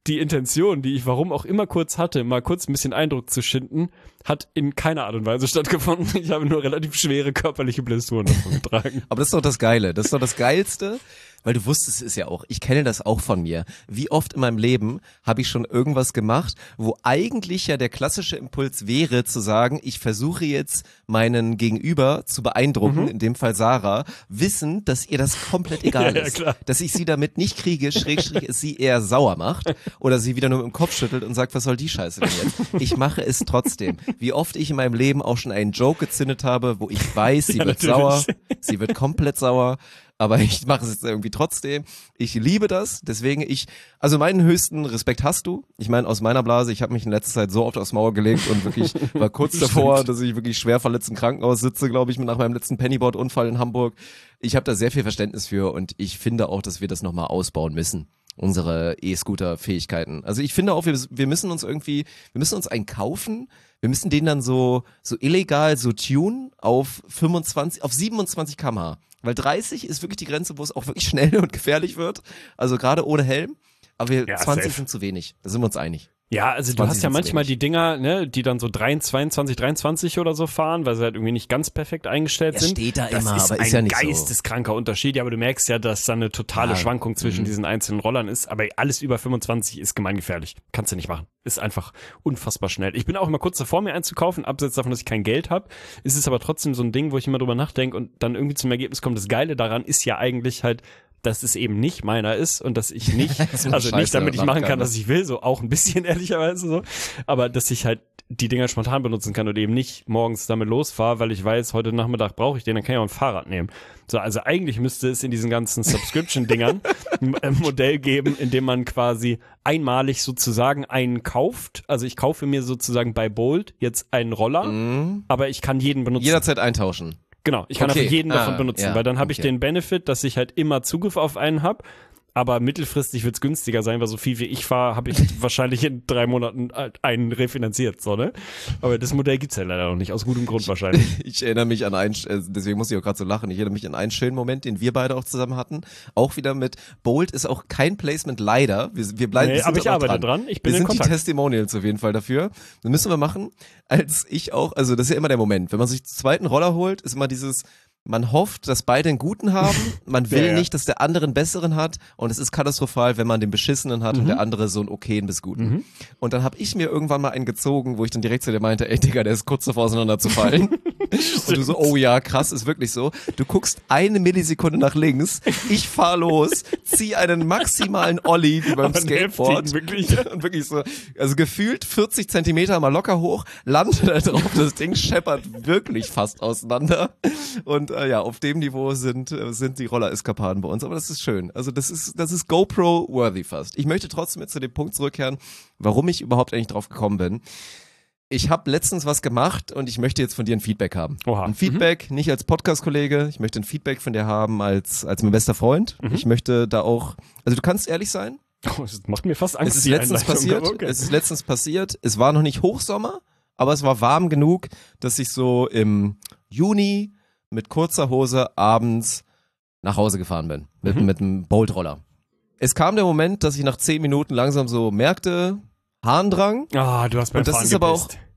die Intention, die ich warum auch immer kurz hatte, mal kurz ein bisschen Eindruck zu schinden, hat in keiner Art und Weise stattgefunden. Ich habe nur relativ schwere körperliche Blessuren davon getragen. Aber das ist doch das Geile. Das ist doch das Geilste, weil du wusstest es ja auch. Ich kenne das auch von mir. Wie oft in meinem Leben habe ich schon irgendwas gemacht, wo eigentlich ja der klassische Impuls wäre, zu sagen, ich versuche jetzt meinen Gegenüber zu beeindrucken, mhm. in dem Fall Sarah, wissen, dass ihr das komplett egal ja, ja, ist. klar. Dass ich sie damit nicht kriege, schrägstrich es sie eher sauer macht oder sie wieder nur mit dem Kopf schüttelt und sagt, was soll die Scheiße denn jetzt? Ich mache es trotzdem. Wie oft ich in meinem Leben auch schon einen Joke gezündet habe, wo ich weiß, sie ja, wird natürlich. sauer, sie wird komplett sauer. Aber ich mache es jetzt irgendwie trotzdem. Ich liebe das, deswegen ich, also meinen höchsten Respekt hast du. Ich meine, aus meiner Blase, ich habe mich in letzter Zeit so oft aufs Maul gelegt und wirklich war kurz davor, dass ich wirklich schwer verletzt im Krankenhaus sitze, glaube ich, nach meinem letzten Pennyboard-Unfall in Hamburg. Ich habe da sehr viel Verständnis für und ich finde auch, dass wir das nochmal ausbauen müssen. Unsere E-Scooter-Fähigkeiten. Also ich finde auch, wir, wir müssen uns irgendwie, wir müssen uns einen kaufen. Wir müssen den dann so, so illegal so tunen auf fünfundzwanzig, auf siebenundzwanzig Kilometer pro Stunde. Weil dreißig ist wirklich die Grenze, wo es auch wirklich schnell und gefährlich wird. Also gerade ohne Helm. Aber wir Ja, zwanzig safe. sind zu wenig. Da sind wir uns einig. Ja, also du zwanzig hast ja sind zu manchmal wenig. die Dinger, ne, die dann so zweiundzwanzig, dreiundzwanzig oder so fahren, weil sie halt irgendwie nicht ganz perfekt eingestellt Ja, sind. steht da das immer, ist aber ein ist ja nicht so. geisteskranker Unterschied. Ja, aber du merkst ja, dass da eine totale Ja. Schwankung zwischen Mhm. diesen einzelnen Rollern ist. Aber alles über fünfundzwanzig ist gemeingefährlich. Kannst du nicht machen. Ist einfach unfassbar schnell. Ich bin auch immer kurz davor, mir einzukaufen, abseits davon, dass ich kein Geld habe. Ist es aber trotzdem so ein Ding, wo ich immer drüber nachdenke und dann irgendwie zum Ergebnis komme, das Geile daran ist ja eigentlich halt, dass es eben nicht meiner ist und dass ich nicht, Das ist also scheiße, nicht damit ich macht machen kann, keiner. was ich will, so auch ein bisschen ehrlicherweise so, aber dass ich halt die Dinger spontan benutzen kann und eben nicht morgens damit losfahre, weil ich weiß, heute Nachmittag brauche ich den, dann kann ich auch ein Fahrrad nehmen. So, also eigentlich müsste es in diesen ganzen Subscription-Dingern ein Modell geben, in dem man quasi einmalig sozusagen einen kauft. Also ich kaufe mir sozusagen bei Bolt jetzt einen Roller, Mhm. aber ich kann jeden benutzen. Jederzeit eintauschen. Genau, ich kann Okay. einfach jeden davon Ah, benutzen, ja, weil dann habe ich okay. den Benefit, dass ich halt immer Zugriff auf einen habe, aber mittelfristig wird's günstiger sein, weil so viel wie ich fahre, habe ich wahrscheinlich in drei Monaten halt einen refinanziert, so, ne? Aber das Modell gibt's ja leider noch nicht, aus gutem Grund wahrscheinlich. Ich erinnere mich an einen, äh, deswegen muss ich auch gerade so lachen, ich erinnere mich an einen schönen Moment, den wir beide auch zusammen hatten. Auch wieder mit Bolt ist auch kein Placement, leider. Wir, wir bleiben Nee, wir sind aber ich auch arbeite dran. Ich bin wir in sind die Kontakt. Testimonials auf jeden Fall dafür. Das müssen wir machen, als ich auch, also das ist ja immer der Moment, wenn man sich den zweiten Roller holt, ist immer dieses, man hofft, dass beide einen guten haben, man will Ja, ja. nicht, dass der andere einen besseren hat und es ist katastrophal, wenn man den beschissenen hat Mhm. und der andere so einen okayen bis guten. Und dann habe ich mir irgendwann mal einen gezogen, wo ich dann direkt zu dir meinte, ey Digga, der ist kurz davor auseinanderzufallen. Und du so, oh ja, krass, ist wirklich so. Du guckst eine Millisekunde nach links, ich fahr los, zieh einen maximalen Ollie wie beim Aber einen Skateboard. heftigen, wirklich. Und wirklich so, also gefühlt vierzig Zentimeter mal locker hoch, landet da drauf, das Ding scheppert wirklich fast auseinander. Und äh, ja, auf dem Niveau sind äh, sind die Roller-Eskapaden bei uns, aber das ist schön. Also das ist das ist GoPro-worthy fast. Ich möchte trotzdem jetzt zu dem Punkt zurückkehren, warum ich überhaupt eigentlich drauf gekommen bin. Ich habe letztens was gemacht und ich möchte jetzt von dir ein Feedback haben. Oha. Ein Feedback, nicht als Podcast-Kollege, ich möchte ein Feedback von dir haben als als mein bester Freund. Mhm. Ich möchte da auch, also du kannst ehrlich sein, Oh, das macht mir fast Angst. es ist die letztens Einleitung, passiert. aber okay. Es ist letztens passiert. Es war noch nicht Hochsommer, aber es war warm genug, dass ich so im Juni mit kurzer Hose abends nach Hause gefahren bin. Mit, Mhm. mit einem Bolt-Roller. Es kam der Moment, dass ich nach zehn Minuten langsam so merkte, Harndrang. Ah, du hast beim Und das Fahren ist aber auch- gepisst.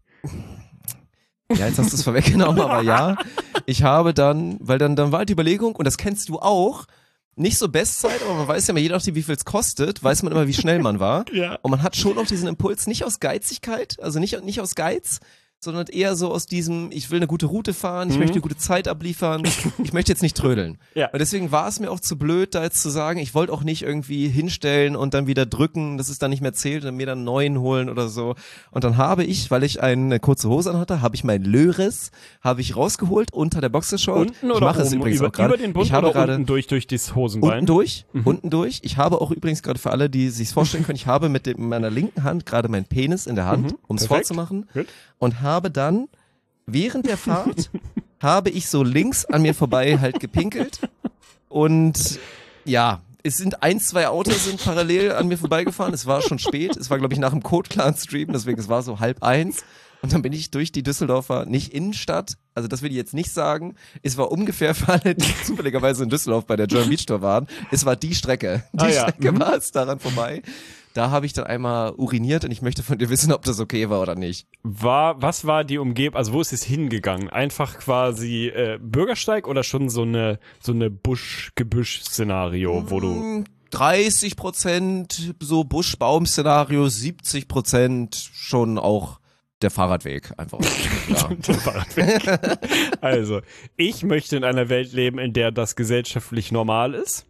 Ja, jetzt hast du es vorweggenommen, aber ja. Ich habe dann, weil dann, dann war halt die Überlegung, und das kennst du auch, nicht so Bestzeit, aber man weiß ja immer, je nachdem, wie viel es kostet, weiß man immer, wie schnell man war. Ja. Und man hat schon auch diesen Impuls, nicht aus Geizigkeit, also nicht, nicht aus Geiz, sondern eher so aus diesem, ich will eine gute Route fahren, ich Mhm. möchte eine gute Zeit abliefern, ich möchte jetzt nicht trödeln. Ja. Und deswegen war es mir auch zu blöd, da jetzt zu sagen, ich wollte auch nicht irgendwie hinstellen und dann wieder drücken, dass es dann nicht mehr zählt und mir dann einen neuen holen oder so. Und dann habe ich, weil ich eine kurze Hose anhatte, habe ich mein Löres, habe ich rausgeholt unter der Boxershort. Unten ich oder mache oben? es übrigens über, auch gerade. über den Bund ich habe oder gerade unten durch, durch das Hosenbein? Unten durch, Mhm. unten durch. Ich habe auch übrigens gerade für alle, die sich's vorstellen können, ich habe mit, dem, mit meiner linken Hand gerade meinen Penis in der Hand, Mhm. um es Perfekt. vorzumachen. Gut. Und habe dann, während der Fahrt, habe ich so links an mir vorbei halt gepinkelt. Und ja, es sind ein, zwei Autos sind parallel an mir vorbeigefahren. Es war schon spät. Es war, glaube ich, nach dem Code Clan Stream, deswegen es war so halb eins. Und dann bin ich durch die Düsseldorfer, nicht Innenstadt, also das will ich jetzt nicht sagen, es war ungefähr für alle, die zufälligerweise in Düsseldorf bei der German Beach Tour waren, es war die Strecke. Die Ah, ja. Strecke Mhm. war es daran vorbei. Da habe ich dann einmal uriniert und ich möchte von dir wissen, ob das okay war oder nicht. War, was war die Umgebung, also wo ist es hingegangen? Einfach quasi äh, Bürgersteig oder schon so eine so eine Busch-Gebüsch-Szenario, wo du... dreißig Prozent so Busch-Baum-Szenario, siebzig Prozent schon auch der Fahrradweg einfach. Ja. Der Fahrradweg. Also, ich möchte in einer Welt leben, in der das gesellschaftlich normal ist.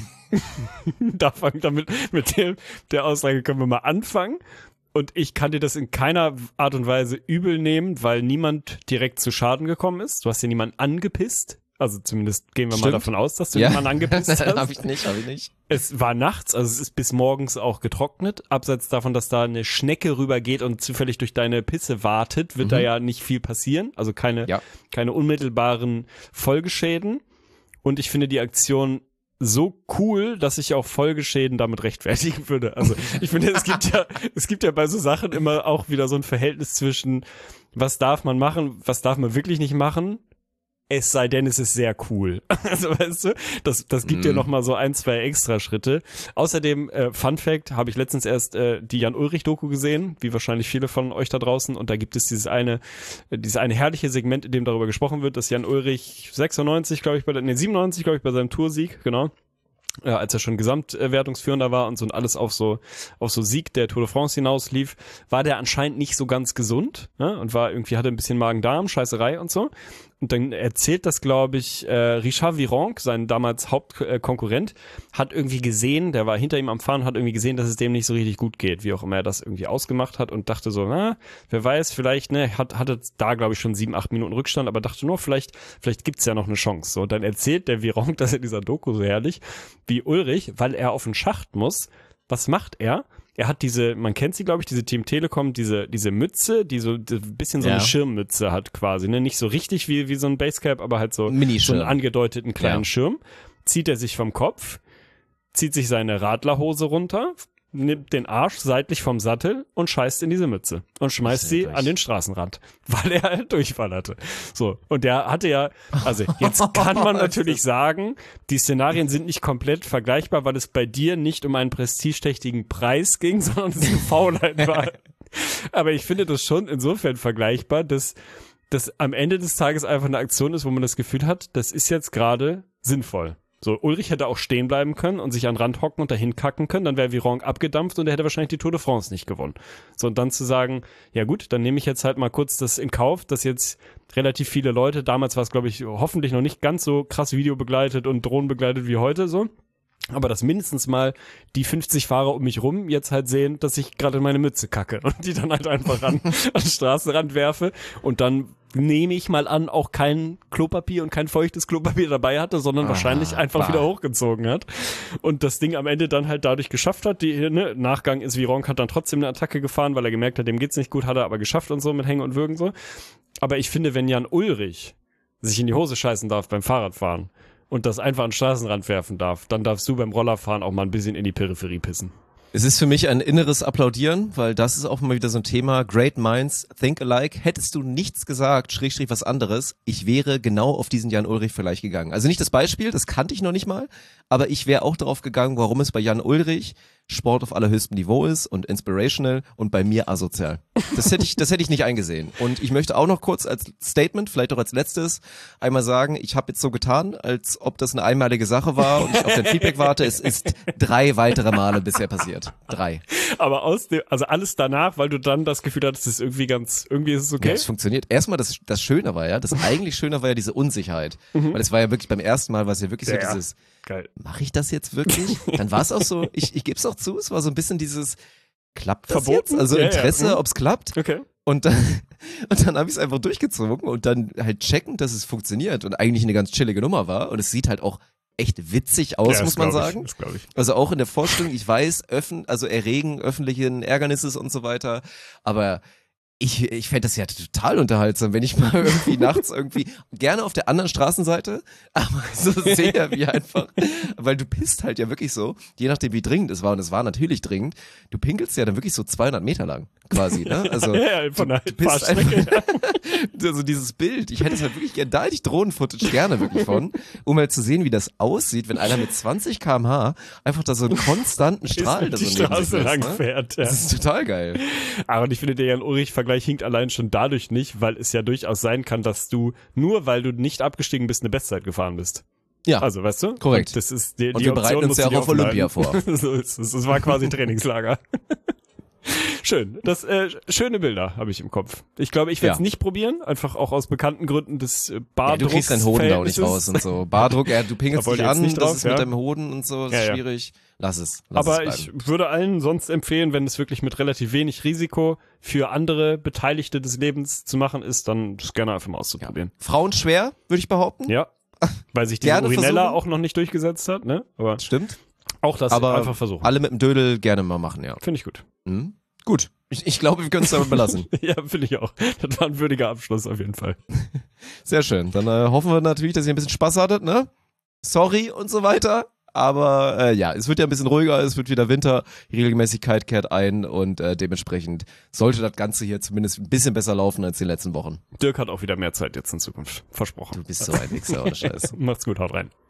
Da fangen damit mit dem, der Aussage können wir mal anfangen. Und ich kann dir das in keiner Art und Weise übel nehmen, weil niemand direkt zu Schaden gekommen ist. Du hast ja niemanden angepisst. Also zumindest gehen wir Stimmt. mal davon aus, dass du Ja. jemanden angepisst hast. Hab ich nicht, hab ich nicht. Es war nachts, also es ist bis morgens auch getrocknet. Abseits davon, dass da eine Schnecke rübergeht und zufällig durch deine Pisse wartet, wird Mhm. da ja nicht viel passieren. Also keine, Ja. keine unmittelbaren Folgeschäden. Und ich finde die Aktion so cool, dass ich auch Folgeschäden damit rechtfertigen würde. Also ich finde, es gibt ja, es gibt ja bei so Sachen immer auch wieder so ein Verhältnis zwischen, was darf man machen, was darf man wirklich nicht machen. Es sei denn, es ist sehr cool. Also weißt du, das, das gibt dir Mhm. noch mal so ein, zwei Extraschritte. Außerdem, äh, Fun Fact, habe ich letztens erst äh, die Jan-Ulrich-Doku gesehen, wie wahrscheinlich viele von euch da draußen. Und da gibt es dieses eine, äh, dieses eine herrliche Segment, in dem darüber gesprochen wird, dass Jan Ulrich sechsundneunzig, glaube ich, bei der, nee, siebenundneunzig, glaube ich, bei seinem Toursieg, genau. Ja, als er schon Gesamtwertungsführender war und so und alles auf so auf so Sieg der Tour de France hinaus lief, war der anscheinend nicht so ganz gesund, ne? Und war irgendwie, hatte ein bisschen Magen-Darm, Scheißerei und so. Und dann erzählt das, glaube ich, äh, Richard Virenque, sein damals Hauptkonkurrent, hat irgendwie gesehen, der war hinter ihm am Fahren, hat irgendwie gesehen, dass es dem nicht so richtig gut geht, wie auch immer er das irgendwie ausgemacht hat und dachte so, na, wer weiß, vielleicht, ne, hat, hatte da, glaube ich, schon sieben, acht Minuten Rückstand, aber dachte nur, vielleicht, vielleicht gibt's ja noch eine Chance. So, und dann erzählt der Virenque das in dieser Doku so herrlich, wie Ulrich, weil er auf den Schacht muss. Was macht er? Er hat diese, man kennt sie, glaube ich, diese Team Telekom, diese diese Mütze, die so ein bisschen so Ja. eine Schirmmütze hat quasi, ne? Nicht so richtig wie wie so ein Basecap, aber halt so, so Minischirm. einen angedeuteten kleinen Ja. Schirm. Zieht er sich vom Kopf, zieht sich seine Radlerhose runter, nimmt den Arsch seitlich vom Sattel und scheißt in diese Mütze und schmeißt sie Schrecklich. an den Straßenrand, weil er halt Durchfall hatte. So, und der hatte ja, also jetzt kann man natürlich sagen, die Szenarien sind nicht komplett vergleichbar, weil es bei dir nicht um einen prestigeträchtigen Preis ging, sondern es eine Faulheit war. Aber ich finde das schon insofern vergleichbar, dass das am Ende des Tages einfach eine Aktion ist, wo man das Gefühl hat, das ist jetzt gerade sinnvoll. So, Ulrich hätte auch stehen bleiben können und sich an den Rand hocken und dahin kacken können, dann wäre Virenque abgedampft und er hätte wahrscheinlich die Tour de France nicht gewonnen. So, und dann zu sagen, ja gut, dann nehme ich jetzt halt mal kurz das in Kauf, dass jetzt relativ viele Leute, damals war es, glaube ich, hoffentlich noch nicht ganz so krass videobegleitet und drohnenbegleitet wie heute, so. Aber dass mindestens mal die fünfzig Fahrer um mich rum jetzt halt sehen, dass ich gerade in meine Mütze kacke und die dann halt einfach an, an den Straßenrand werfe und dann nehme ich mal an, auch kein Klopapier und kein feuchtes Klopapier dabei hatte, sondern Ah, wahrscheinlich einfach bah. wieder hochgezogen hat und das Ding am Ende dann halt dadurch geschafft hat. Die, ne, Nachgang ist, Virenque hat dann trotzdem eine Attacke gefahren, weil er gemerkt hat, dem geht's nicht gut, hat er aber geschafft und so mit Hängen und Würgen so. Aber ich finde, wenn Jan Ulrich sich in die Hose scheißen darf beim Fahrradfahren und das einfach an den Straßenrand werfen darf, dann darfst du beim Rollerfahren auch mal ein bisschen in die Peripherie pissen. Es ist für mich ein inneres Applaudieren, weil das ist auch mal wieder so ein Thema. Great minds think alike. Hättest du nichts gesagt, Schrägstrich was anderes, ich wäre genau auf diesen Jan Ulrich vielleicht gegangen. Also nicht das Beispiel, das kannte ich noch nicht mal, aber ich wäre auch darauf gegangen, warum es bei Jan Ulrich Sport auf allerhöchstem Niveau ist und inspirational und bei mir asozial. Das hätte ich, das hätte ich nicht eingesehen. Und ich möchte auch noch kurz als Statement, vielleicht auch als letztes, einmal sagen, ich habe jetzt so getan, als ob das eine einmalige Sache war und ich auf dein Feedback warte. Es ist drei weitere Male bisher passiert. Drei. Aber aus dem, also alles danach, weil du dann das Gefühl hattest, es ist irgendwie ganz, irgendwie ist es Ja, okay. es funktioniert. Erstmal das, das Schöne war ja, das eigentlich Schöne war ja diese Unsicherheit. Weil es war ja wirklich beim ersten Mal, war es ja wirklich so Ja, ja. dieses, Geil. mache ich das jetzt wirklich? Dann war es auch so, ich, ich gebe es auch zu, es war so ein bisschen dieses, klappt das Verboten? jetzt? Also Ja, ja. Interesse, Mhm. ob's klappt. Okay. Und dann, und dann habe ich es einfach durchgezogen und dann halt checken, dass es funktioniert und eigentlich eine ganz chillige Nummer war. Und es sieht halt auch echt witzig aus, Ja, muss das man glaub ich, sagen. das glaub ich. Also auch in der Vorstellung, ich weiß, öffn, also erregen öffentlichen Ärgernisses und so weiter, aber Ich, ich fände das ja total unterhaltsam, wenn ich mal irgendwie nachts irgendwie, gerne auf der anderen Straßenseite, aber so sehe, wie einfach, weil du pisst halt ja wirklich so, je nachdem wie dringend es war, und es war natürlich dringend, du pinkelst ja dann wirklich so zweihundert Meter lang, quasi, ne? Also, ja, ja, von der du, du pisst Fahrstrecke. einfach, also dieses Bild, ich hätte es halt wirklich gerne, da hätte ich Drohnen-Footage gerne wirklich von, um halt zu sehen, wie das aussieht, wenn einer mit zwanzig Kilometer pro Stunde einfach da so einen konstanten Strahl da so die neben sich Straße lässt, lang ne? fährt, ja. Das ist total geil. Aber und ich finde, der Jan-Ulrich-Vergleich hinkt allein schon dadurch nicht, weil es ja durchaus sein kann, dass du, nur weil du nicht abgestiegen bist, eine Bestzeit gefahren bist. Ja, Also, weißt du? korrekt. Und das ist die, Und die wir Option bereiten uns musst ja du dir auch auf Olympia aufbleiben. vor. So ist es. Das war quasi Trainingslager. Schön. Das, äh, schöne Bilder habe ich im Kopf. Ich glaube, ich werde es Ja. nicht probieren, einfach auch aus bekannten Gründen des äh, Ja, Bardrucks. du kriegst deinen Hoden da auch nicht raus und so. Bardruck, ja, du pingelst Da wollte dich ich jetzt an, nicht das drauf, ist ja. mit deinem Hoden und so, das Ja, ist ja. schwierig. Lass es. Lass Aber es ich bleiben. würde allen sonst empfehlen, wenn es wirklich mit relativ wenig Risiko für andere Beteiligte des Lebens zu machen ist, dann das gerne einfach mal auszuprobieren. Frauen schwer, würde ich behaupten. Ja. Weil sich diese Gerne Urinella versuchen. auch noch nicht durchgesetzt hat, ne? Aber Stimmt. auch das Aber einfach versuchen. alle mit dem Dödel gerne mal machen, ja. Finde ich gut. Mhm. Gut. Ich, ich glaube, wir können es damit belassen. Ja, finde ich auch. Das war ein würdiger Abschluss auf jeden Fall. Sehr schön. Dann äh, hoffen wir natürlich, dass ihr ein bisschen Spaß hattet, ne? Sorry und so weiter. Aber äh, ja, es wird ja ein bisschen ruhiger, es wird wieder Winter, die Regelmäßigkeit kehrt ein und äh, dementsprechend sollte das Ganze hier zumindest ein bisschen besser laufen als die letzten Wochen. Dirk hat auch wieder mehr Zeit jetzt in Zukunft. Versprochen. Du bist so ein Wichser, ohne Scheiß. Macht's gut, haut rein.